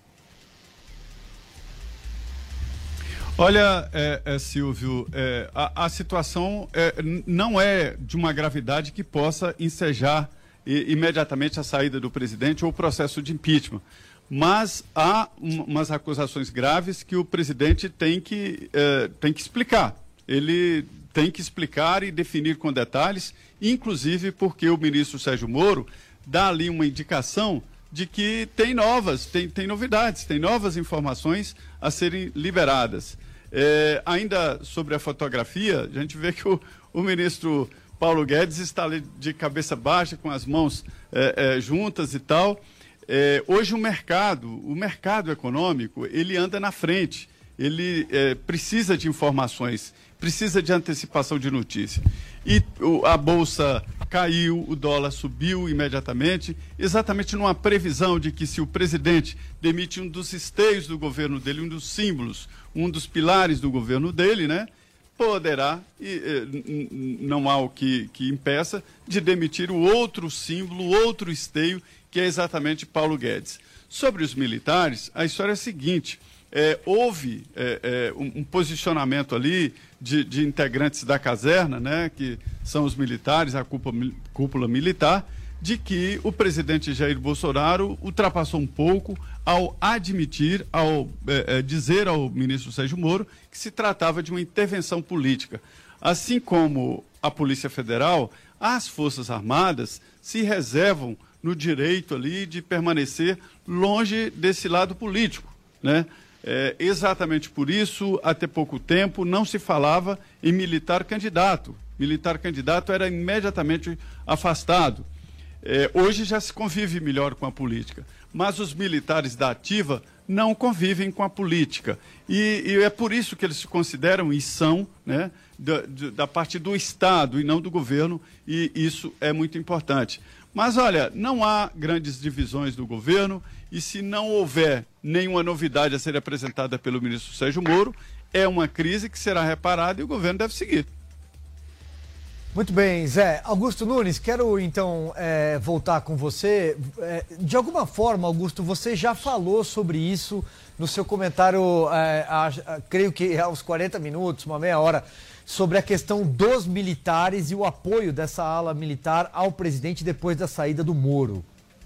Olha, Silvio, a situação não é de uma gravidade que possa ensejar imediatamente a saída do presidente ou o processo de impeachment. Mas há umas acusações graves que o presidente tem que explicar. Ele tem que explicar e definir com detalhes, inclusive porque o ministro Sérgio Moro dá ali uma indicação de que tem novidades, tem novas informações a serem liberadas. Ainda sobre a fotografia, a gente vê que o ministro Paulo Guedes está ali de cabeça baixa, com as mãos juntas e tal. Hoje o mercado econômico, ele anda na frente, ele precisa de informações, precisa de antecipação de notícia. E a Bolsa caiu, o dólar subiu imediatamente, exatamente numa previsão de que se o presidente demite um dos esteios do governo dele, um dos símbolos, um dos pilares do governo dele, né, poderá, não há o que impeça, de demitir o outro símbolo, o outro esteio, que é exatamente Paulo Guedes. Sobre os militares, a história é a seguinte: houve um posicionamento ali de integrantes da caserna, né, que são os militares, a cúpula militar, de que o presidente Jair Bolsonaro ultrapassou um pouco ao admitir, ao dizer ao ministro Sérgio Moro que se tratava de uma intervenção política. Assim como a Polícia Federal, as Forças Armadas se reservam no direito ali de permanecer longe desse lado político, né? Exatamente por isso, até pouco tempo, não se falava em militar candidato. Militar candidato era imediatamente afastado. Hoje já se convive melhor com a política, mas os militares da ativa não convivem com a política. E é por isso que eles se consideram e são, né, da parte do Estado e não do governo, e isso é muito importante. Mas, olha, não há grandes divisões do governo, e se não houver nenhuma novidade a ser apresentada pelo ministro Sérgio Moro, é uma crise que será reparada e o governo deve seguir. Muito bem, Zé. Augusto Nunes, quero então voltar com você. De alguma forma, Augusto, você já falou sobre isso no seu comentário, creio que aos 40 minutos, uma meia hora, sobre a questão dos militares e o apoio dessa ala militar ao presidente depois da saída do Moro.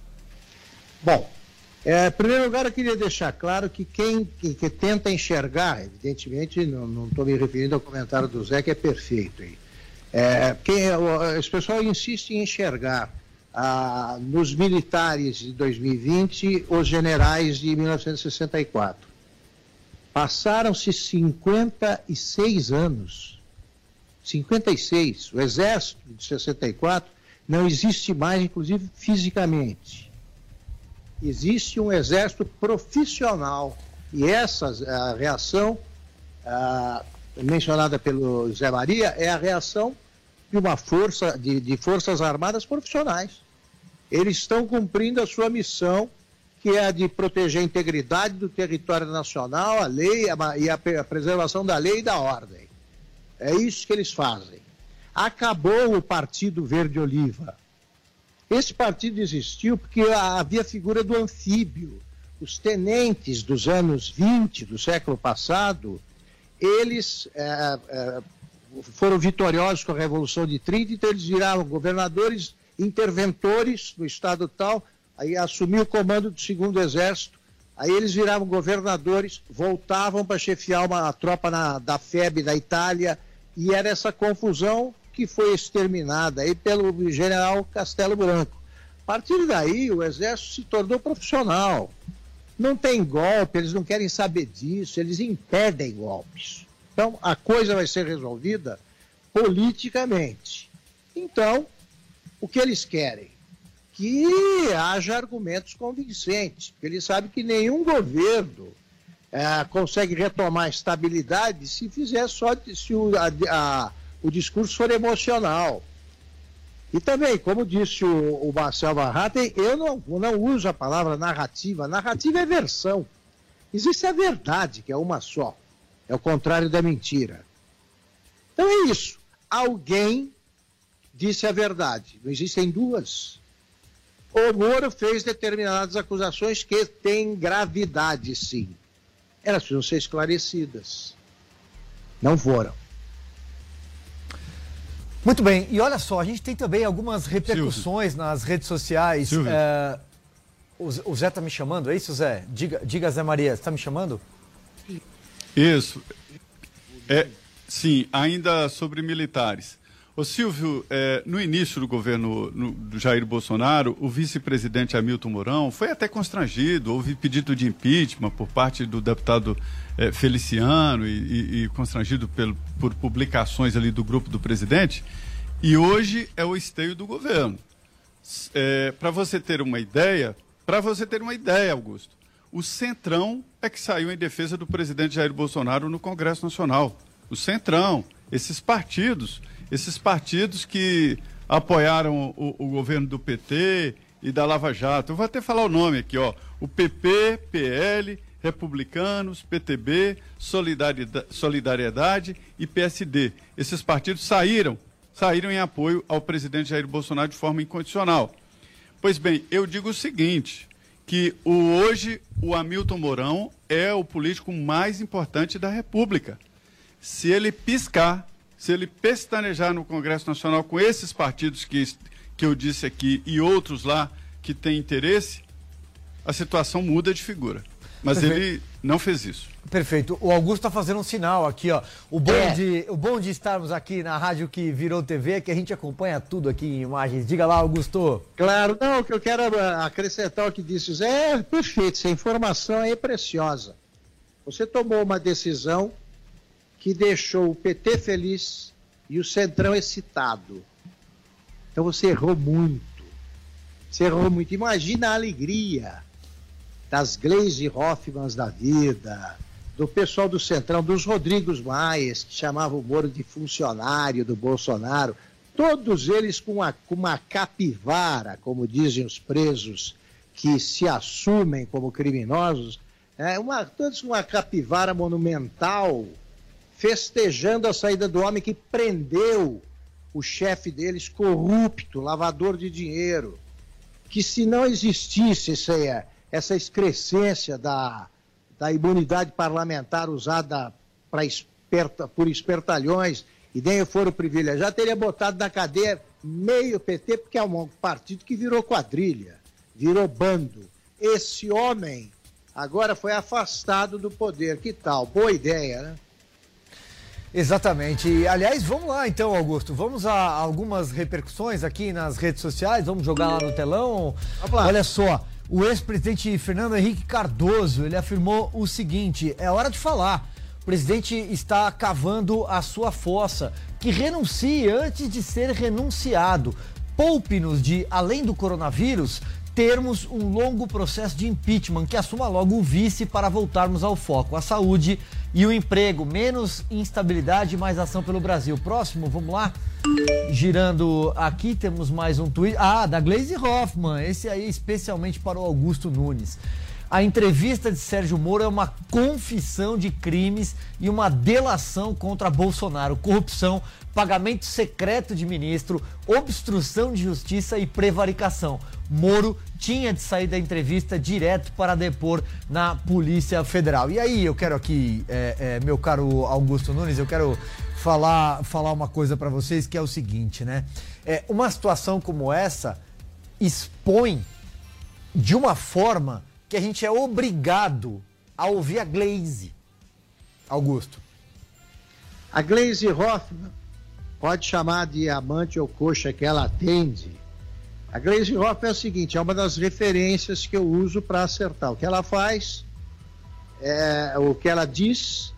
Bom, em primeiro lugar, eu queria deixar claro que quem tenta enxergar, evidentemente, não estou me referindo ao comentário do Zé, que é perfeito aí. Esse pessoal insiste em enxergar nos militares de 2020 os generais de 1964. Passaram-se 56 anos. 56. O Exército de 64 não existe mais, inclusive fisicamente. Existe um exército profissional. E a reação mencionada pelo Zé Maria é a reação de uma força, de forças armadas profissionais. Eles estão cumprindo a sua missão, que é a de proteger a integridade do território nacional, a lei e a preservação da lei e da ordem. É isso que eles fazem. Acabou o Partido Verde Oliva. Esse partido existiu porque havia a figura do anfíbio. Os tenentes dos anos 20 do século passado, eles foram vitoriosos com a Revolução de 30, então eles viraram governadores, interventores do Estado tal, aí assumiu o comando do 2º Exército, aí eles viravam governadores, voltavam para chefiar uma tropa da FEB da Itália, e era essa confusão que foi exterminada aí pelo general Castelo Branco. A partir daí, o Exército se tornou profissional. Não tem golpe, eles não querem saber disso, eles impedem golpes. Então, a coisa vai ser resolvida politicamente. Então, o que eles querem? que haja argumentos convincentes, porque ele sabe que nenhum governo consegue retomar a estabilidade se fizer se o discurso for emocional. E também, como disse o Marcel Van Hatten, eu não uso a palavra narrativa. Narrativa é versão. Existe a verdade, que é uma só. É o contrário da mentira. Então é isso. Alguém disse a verdade. Não existem duas. O Moro fez determinadas acusações que têm gravidade, sim. Elas precisam ser esclarecidas. Não foram. Muito bem. E olha só, a gente tem também algumas repercussões nas redes sociais. O Zé está me chamando, é isso, Zé? Diga, Zé Maria, você está me chamando? Isso. Sim, ainda sobre militares. Ô Silvio, no início do governo do Jair Bolsonaro, o vice-presidente Hamilton Mourão foi até constrangido, houve pedido de impeachment por parte do deputado Feliciano e constrangido por publicações ali do grupo do presidente, e hoje é o esteio do governo. Para você ter uma ideia, Augusto, o Centrão é que saiu em defesa do presidente Jair Bolsonaro no Congresso Nacional. O Centrão, esses partidos que apoiaram o governo do PT e da Lava Jato. Eu vou até falar o nome aqui, ó. O PP, PL, Republicanos, PTB, Solidariedade e PSD. Esses partidos saíram em apoio ao presidente Jair Bolsonaro de forma incondicional. Pois bem, eu digo o seguinte, que hoje o Hamilton Mourão é o político mais importante da República. Se ele piscar, se ele pestanejar no Congresso Nacional com esses partidos que eu disse aqui e outros lá que têm interesse, a situação muda de figura. Mas Perfeito. Ele não fez isso. Perfeito. O Augusto está fazendo um sinal aqui, ó. O bom de estarmos aqui na rádio que virou TV é que a gente acompanha tudo aqui em imagens. Diga lá, Augusto. Claro, não, o que eu quero acrescentar o que disse o Zé é perfeito, essa informação aí é preciosa. Você tomou uma decisão que deixou o PT feliz e o Centrão excitado. Então você errou muito. Imagina a alegria das Gleisi Hoffmanns da vida, do pessoal do Centrão, dos Rodrigos Maias, que chamavam o Moro de funcionário do Bolsonaro. Todos eles com uma capivara, como dizem os presos que se assumem como criminosos, todos com uma capivara monumental, festejando a saída do homem que prendeu o chefe deles, corrupto, lavador de dinheiro, que se não existisse essa excrescência da imunidade parlamentar usada por espertalhões e nem foro privilegiado, já teria botado na cadeia meio PT, porque é um partido que virou quadrilha, virou bando. Esse homem agora foi afastado do poder. Que tal? Boa ideia, né? Exatamente. Aliás, vamos lá então, Augusto. Vamos a algumas repercussões aqui nas redes sociais. Vamos jogar lá no telão. Olha só, o ex-presidente Fernando Henrique Cardoso, ele afirmou o seguinte: é hora de falar. O presidente está cavando a sua fossa. Que renuncie antes de ser renunciado. Poupe-nos de, além do coronavírus, termos um longo processo de impeachment, que assuma logo o vice para voltarmos ao foco, a saúde e o emprego, menos instabilidade e mais ação pelo Brasil. Próximo, vamos lá? Girando aqui, temos mais um tweet. Da Gleisi Hoffmann, esse aí especialmente para o Augusto Nunes. A entrevista de Sérgio Moro é uma confissão de crimes e uma delação contra Bolsonaro. Corrupção, pagamento secreto de ministro, obstrução de justiça e prevaricação. Moro tinha de sair da entrevista direto para depor na Polícia Federal. E aí, eu quero aqui, meu caro Augusto Nunes, eu quero falar uma coisa para vocês, que é o seguinte, né? Uma situação como essa expõe de uma forma que a gente é obrigado a ouvir a Gleisi. Augusto. A Gleisi Hoffmann, pode chamar de amante ou coxa que ela atende. A Gleisi Hoffmann é o seguinte, é uma das referências que eu uso para acertar. O que ela faz, o que ela diz,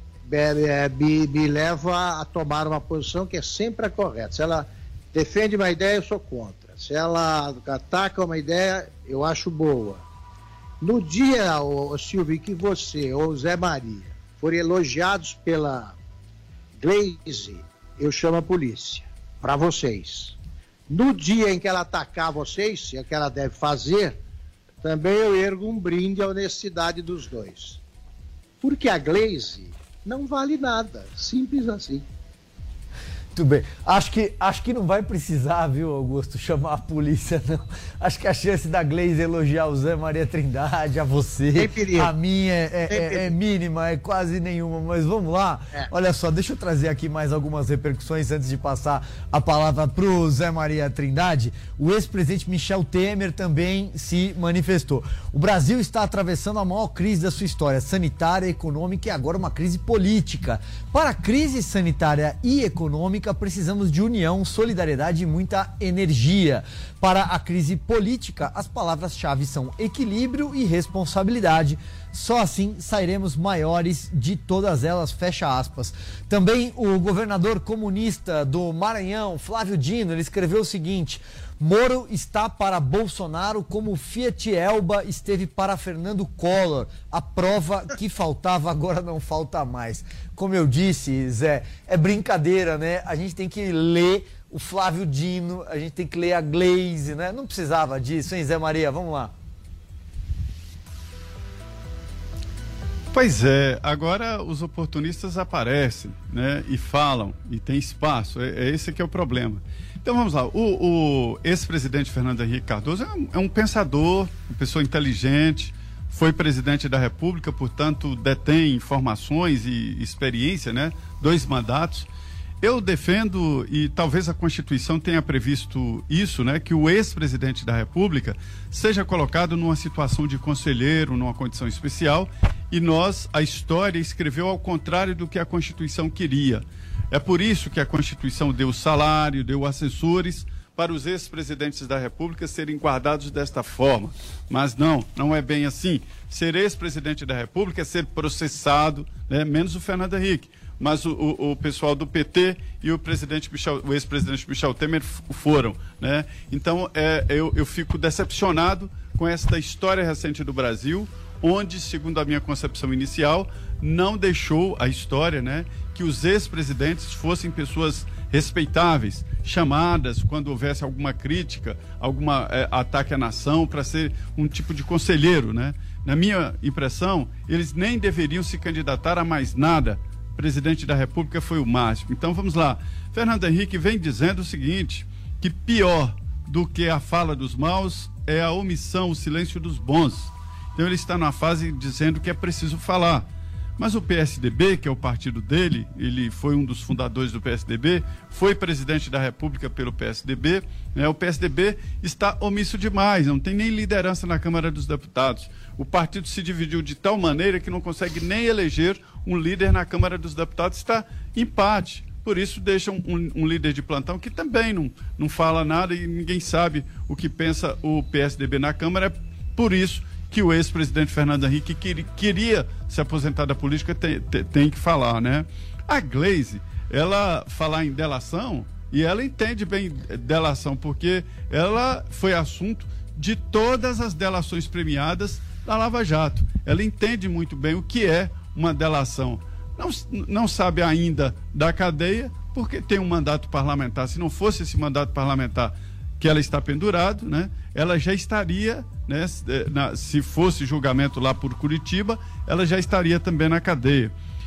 me leva a tomar uma posição que é sempre a correta. Se ela defende uma ideia, eu sou contra. Se ela ataca uma ideia, eu acho boa. No dia, Silvio, que você ou Zé Maria forem elogiados pela Gleisi, eu chamo a polícia, para vocês. No dia em que ela atacar vocês, é o que ela deve fazer, também eu ergo um brinde à honestidade dos dois. Porque a Gleisi não vale nada, simples assim. Muito bem. Acho que não vai precisar, viu, Augusto, chamar a polícia, não. Acho que a chance da Gleisi elogiar o Zé Maria Trindade, a você, a minha é mínima, é quase nenhuma. Mas vamos lá. Olha só, deixa eu trazer aqui mais algumas repercussões antes de passar a palavra para o Zé Maria Trindade. O ex-presidente Michel Temer também se manifestou. O Brasil está atravessando a maior crise da sua história, sanitária, econômica e agora uma crise política. Para a crise sanitária e econômica, precisamos de união, solidariedade e muita energia. Para a crise política, as palavras-chave são equilíbrio e responsabilidade. Só assim sairemos maiores de todas elas, fecha aspas. Também o governador comunista do Maranhão, Flávio Dino, ele escreveu o seguinte: Moro está para Bolsonaro como Fiat Elba esteve para Fernando Collor. A prova que faltava agora não falta mais. Como eu disse, Zé, é brincadeira, né? A gente tem que ler o Flávio Dino, a gente tem que ler a Gleisi, né? Não precisava disso, hein, Zé Maria? Vamos lá. Pois é, agora os oportunistas aparecem, né, e falam, e tem espaço, esse que é o problema. Então vamos lá, o ex-presidente Fernando Henrique Cardoso é um pensador, uma pessoa inteligente, foi presidente da República, portanto detém informações e experiência, né, 2 mandatos. Eu defendo, e talvez a Constituição tenha previsto isso, né, que o ex-presidente da República seja colocado numa situação de conselheiro, numa condição especial, e a história escreveu ao contrário do que a Constituição queria. É por isso que a Constituição deu salário, deu assessores para os ex-presidentes da República serem guardados desta forma. Mas não é bem assim. Ser ex-presidente da República é ser processado, né, menos o Fernando Henrique. Mas o pessoal do PT e o ex-presidente Michel Temer foram, né? Então, eu fico decepcionado com esta história recente do Brasil, onde, segundo a minha concepção inicial, não deixou a história, né, que os ex-presidentes fossem pessoas respeitáveis, chamadas quando houvesse alguma crítica, algum ataque à nação, para ser um tipo de conselheiro, né? Na minha impressão, eles nem deveriam se candidatar a mais nada. O presidente da República foi o máximo. Então vamos lá. Fernando Henrique vem dizendo o seguinte, que pior do que a fala dos maus é a omissão, o silêncio dos bons. Então ele está numa fase dizendo que é preciso falar. Mas o PSDB, que é o partido dele, ele foi um dos fundadores do PSDB, foi presidente da República pelo PSDB, né? O PSDB está omisso demais, não tem nem liderança na Câmara dos Deputados. O partido se dividiu de tal maneira que não consegue nem eleger um líder na Câmara dos Deputados, está empate. Por isso deixam um líder de plantão que também não fala nada e ninguém sabe o que pensa o PSDB na Câmara. É por isso que o ex-presidente Fernando Henrique queria se aposentar da política, tem que falar, né? A Gleisi, ela falar em delação, e ela entende bem delação, porque ela foi assunto de todas as delações premiadas da Lava Jato. Ela entende muito bem o que é uma delação. Não sabe ainda da cadeia, porque tem um mandato parlamentar. Se não fosse esse mandato parlamentar que ela está pendurado, né, ela já estaria, né, se fosse julgamento lá por Curitiba, ela já estaria também na cadeia.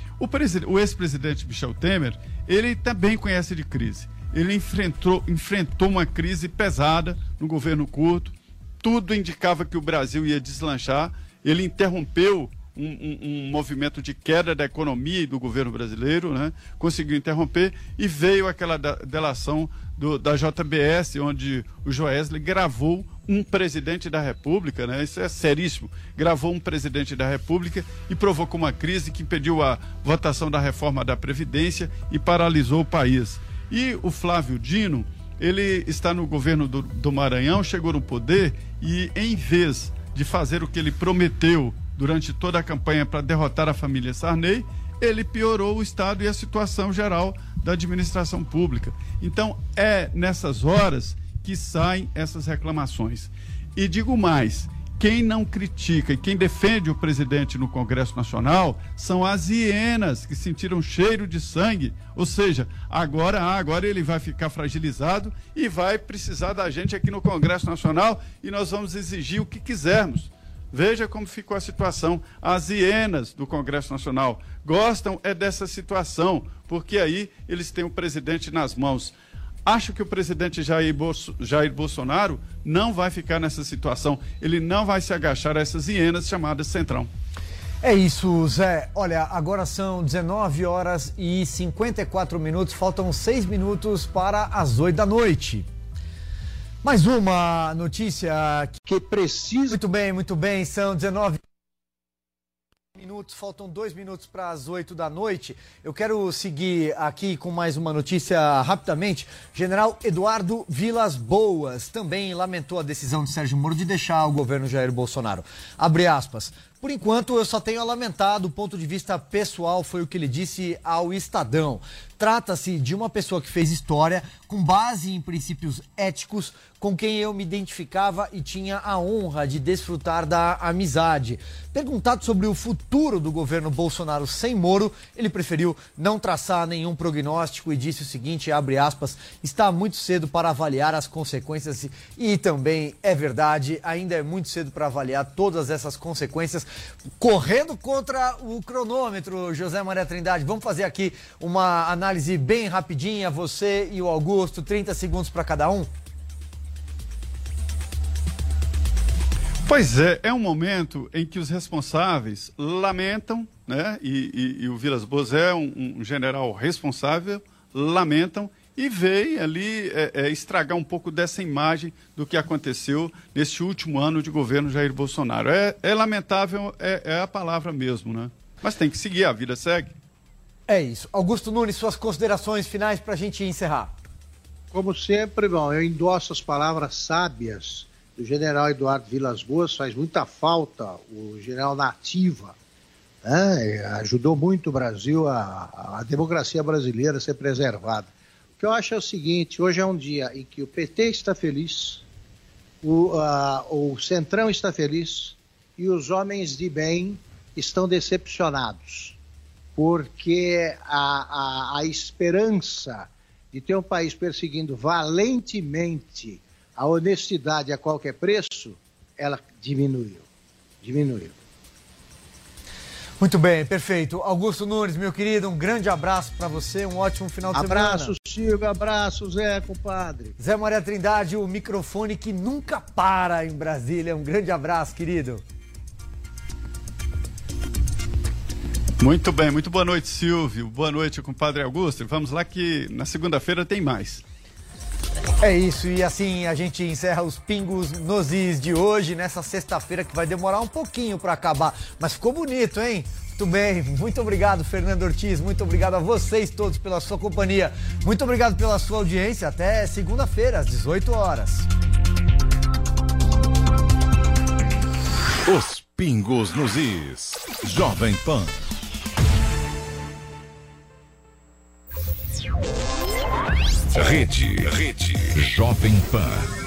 O ex-presidente Michel Temer, ele também conhece de crise. Ele enfrentou uma crise pesada no governo curto, tudo indicava que o Brasil ia deslanchar, ele interrompeu um movimento de queda da economia e do governo brasileiro, né? Conseguiu interromper e veio aquela delação da JBS, onde o Joesley gravou um presidente da República, né? Isso é seríssimo, gravou um presidente da República e provocou uma crise que impediu a votação da reforma da Previdência e paralisou o país. E o Flávio Dino, ele está no governo do Maranhão, chegou no poder e, em vez de fazer o que ele prometeu durante toda a campanha para derrotar a família Sarney, ele piorou o estado e a situação geral da administração pública. Então, é nessas horas que saem essas reclamações. E digo mais, quem não critica e quem defende o presidente no Congresso Nacional são as hienas que sentiram cheiro de sangue, ou seja, agora ele vai ficar fragilizado e vai precisar da gente aqui no Congresso Nacional e nós vamos exigir o que quisermos. Veja como ficou a situação. As hienas do Congresso Nacional gostam dessa situação, porque aí eles têm o presidente nas mãos. Acho que o presidente Jair Bolsonaro não vai ficar nessa situação. Ele não vai se agachar a essas hienas chamadas Centrão. É isso, Zé. Olha, agora são 19 horas e 54 minutos. Faltam 6 minutos para as 8 da noite. Mais uma notícia que precisa... Muito bem. São 19 minutos, faltam 2 minutos para as 8 da noite. Eu quero seguir aqui com mais uma notícia rapidamente. General Eduardo Vilas Boas também lamentou a decisão de Sérgio Moro de deixar o governo Jair Bolsonaro. Abre aspas. Por enquanto, eu só tenho a lamentar do ponto de vista pessoal, foi o que ele disse ao Estadão. Trata-se de uma pessoa que fez história com base em princípios éticos, com quem eu me identificava e tinha a honra de desfrutar da amizade. Perguntado sobre o futuro do governo Bolsonaro sem Moro, ele preferiu não traçar nenhum prognóstico e disse o seguinte, abre aspas, está muito cedo para avaliar as consequências e também é verdade, ainda é muito cedo para avaliar todas essas consequências. Correndo contra o cronômetro, José Maria Trindade, vamos fazer aqui uma análise bem rapidinha, você e o Augusto, 30 segundos para cada um. Pois é um momento em que os responsáveis lamentam, né? E o Vilas Boas é um general responsável, lamentam e veio ali estragar um pouco dessa imagem do que aconteceu nesse último ano de governo Jair Bolsonaro. É lamentável, é a palavra mesmo, né? Mas tem que seguir, a vida segue. É isso. Augusto Nunes, suas considerações finais para a gente encerrar. Como sempre, bom, eu endosso as palavras sábias do general Eduardo Vilas Boas, faz muita falta o general na ativa, né? Ajudou muito o Brasil, a democracia brasileira a ser preservada. O que eu acho é o seguinte, hoje é um dia em que o PT está feliz, o Centrão está feliz e os homens de bem estão decepcionados, porque a esperança de ter um país perseguindo valentemente a honestidade a qualquer preço, ela diminuiu. Muito bem, perfeito. Augusto Nunes, meu querido, um grande abraço para você, um ótimo final de semana. Abraço, Silvio, abraço, Zé, compadre. Zé Maria Trindade, o microfone que nunca para em Brasília. Um grande abraço, querido. Muito bem, muito boa noite, Silvio. Boa noite, compadre Augusto. Vamos lá que na segunda-feira tem mais. É isso, e assim a gente encerra os Pingos nos Is de hoje, nessa sexta-feira que vai demorar um pouquinho para acabar, mas ficou bonito, hein? Muito bem, muito obrigado, Fernando Ortiz, muito obrigado a vocês todos pela sua companhia, muito obrigado pela sua audiência, até segunda-feira, às 18 horas. Os Pingos nos Is, Jovem Pan. Rede Jovem Pan.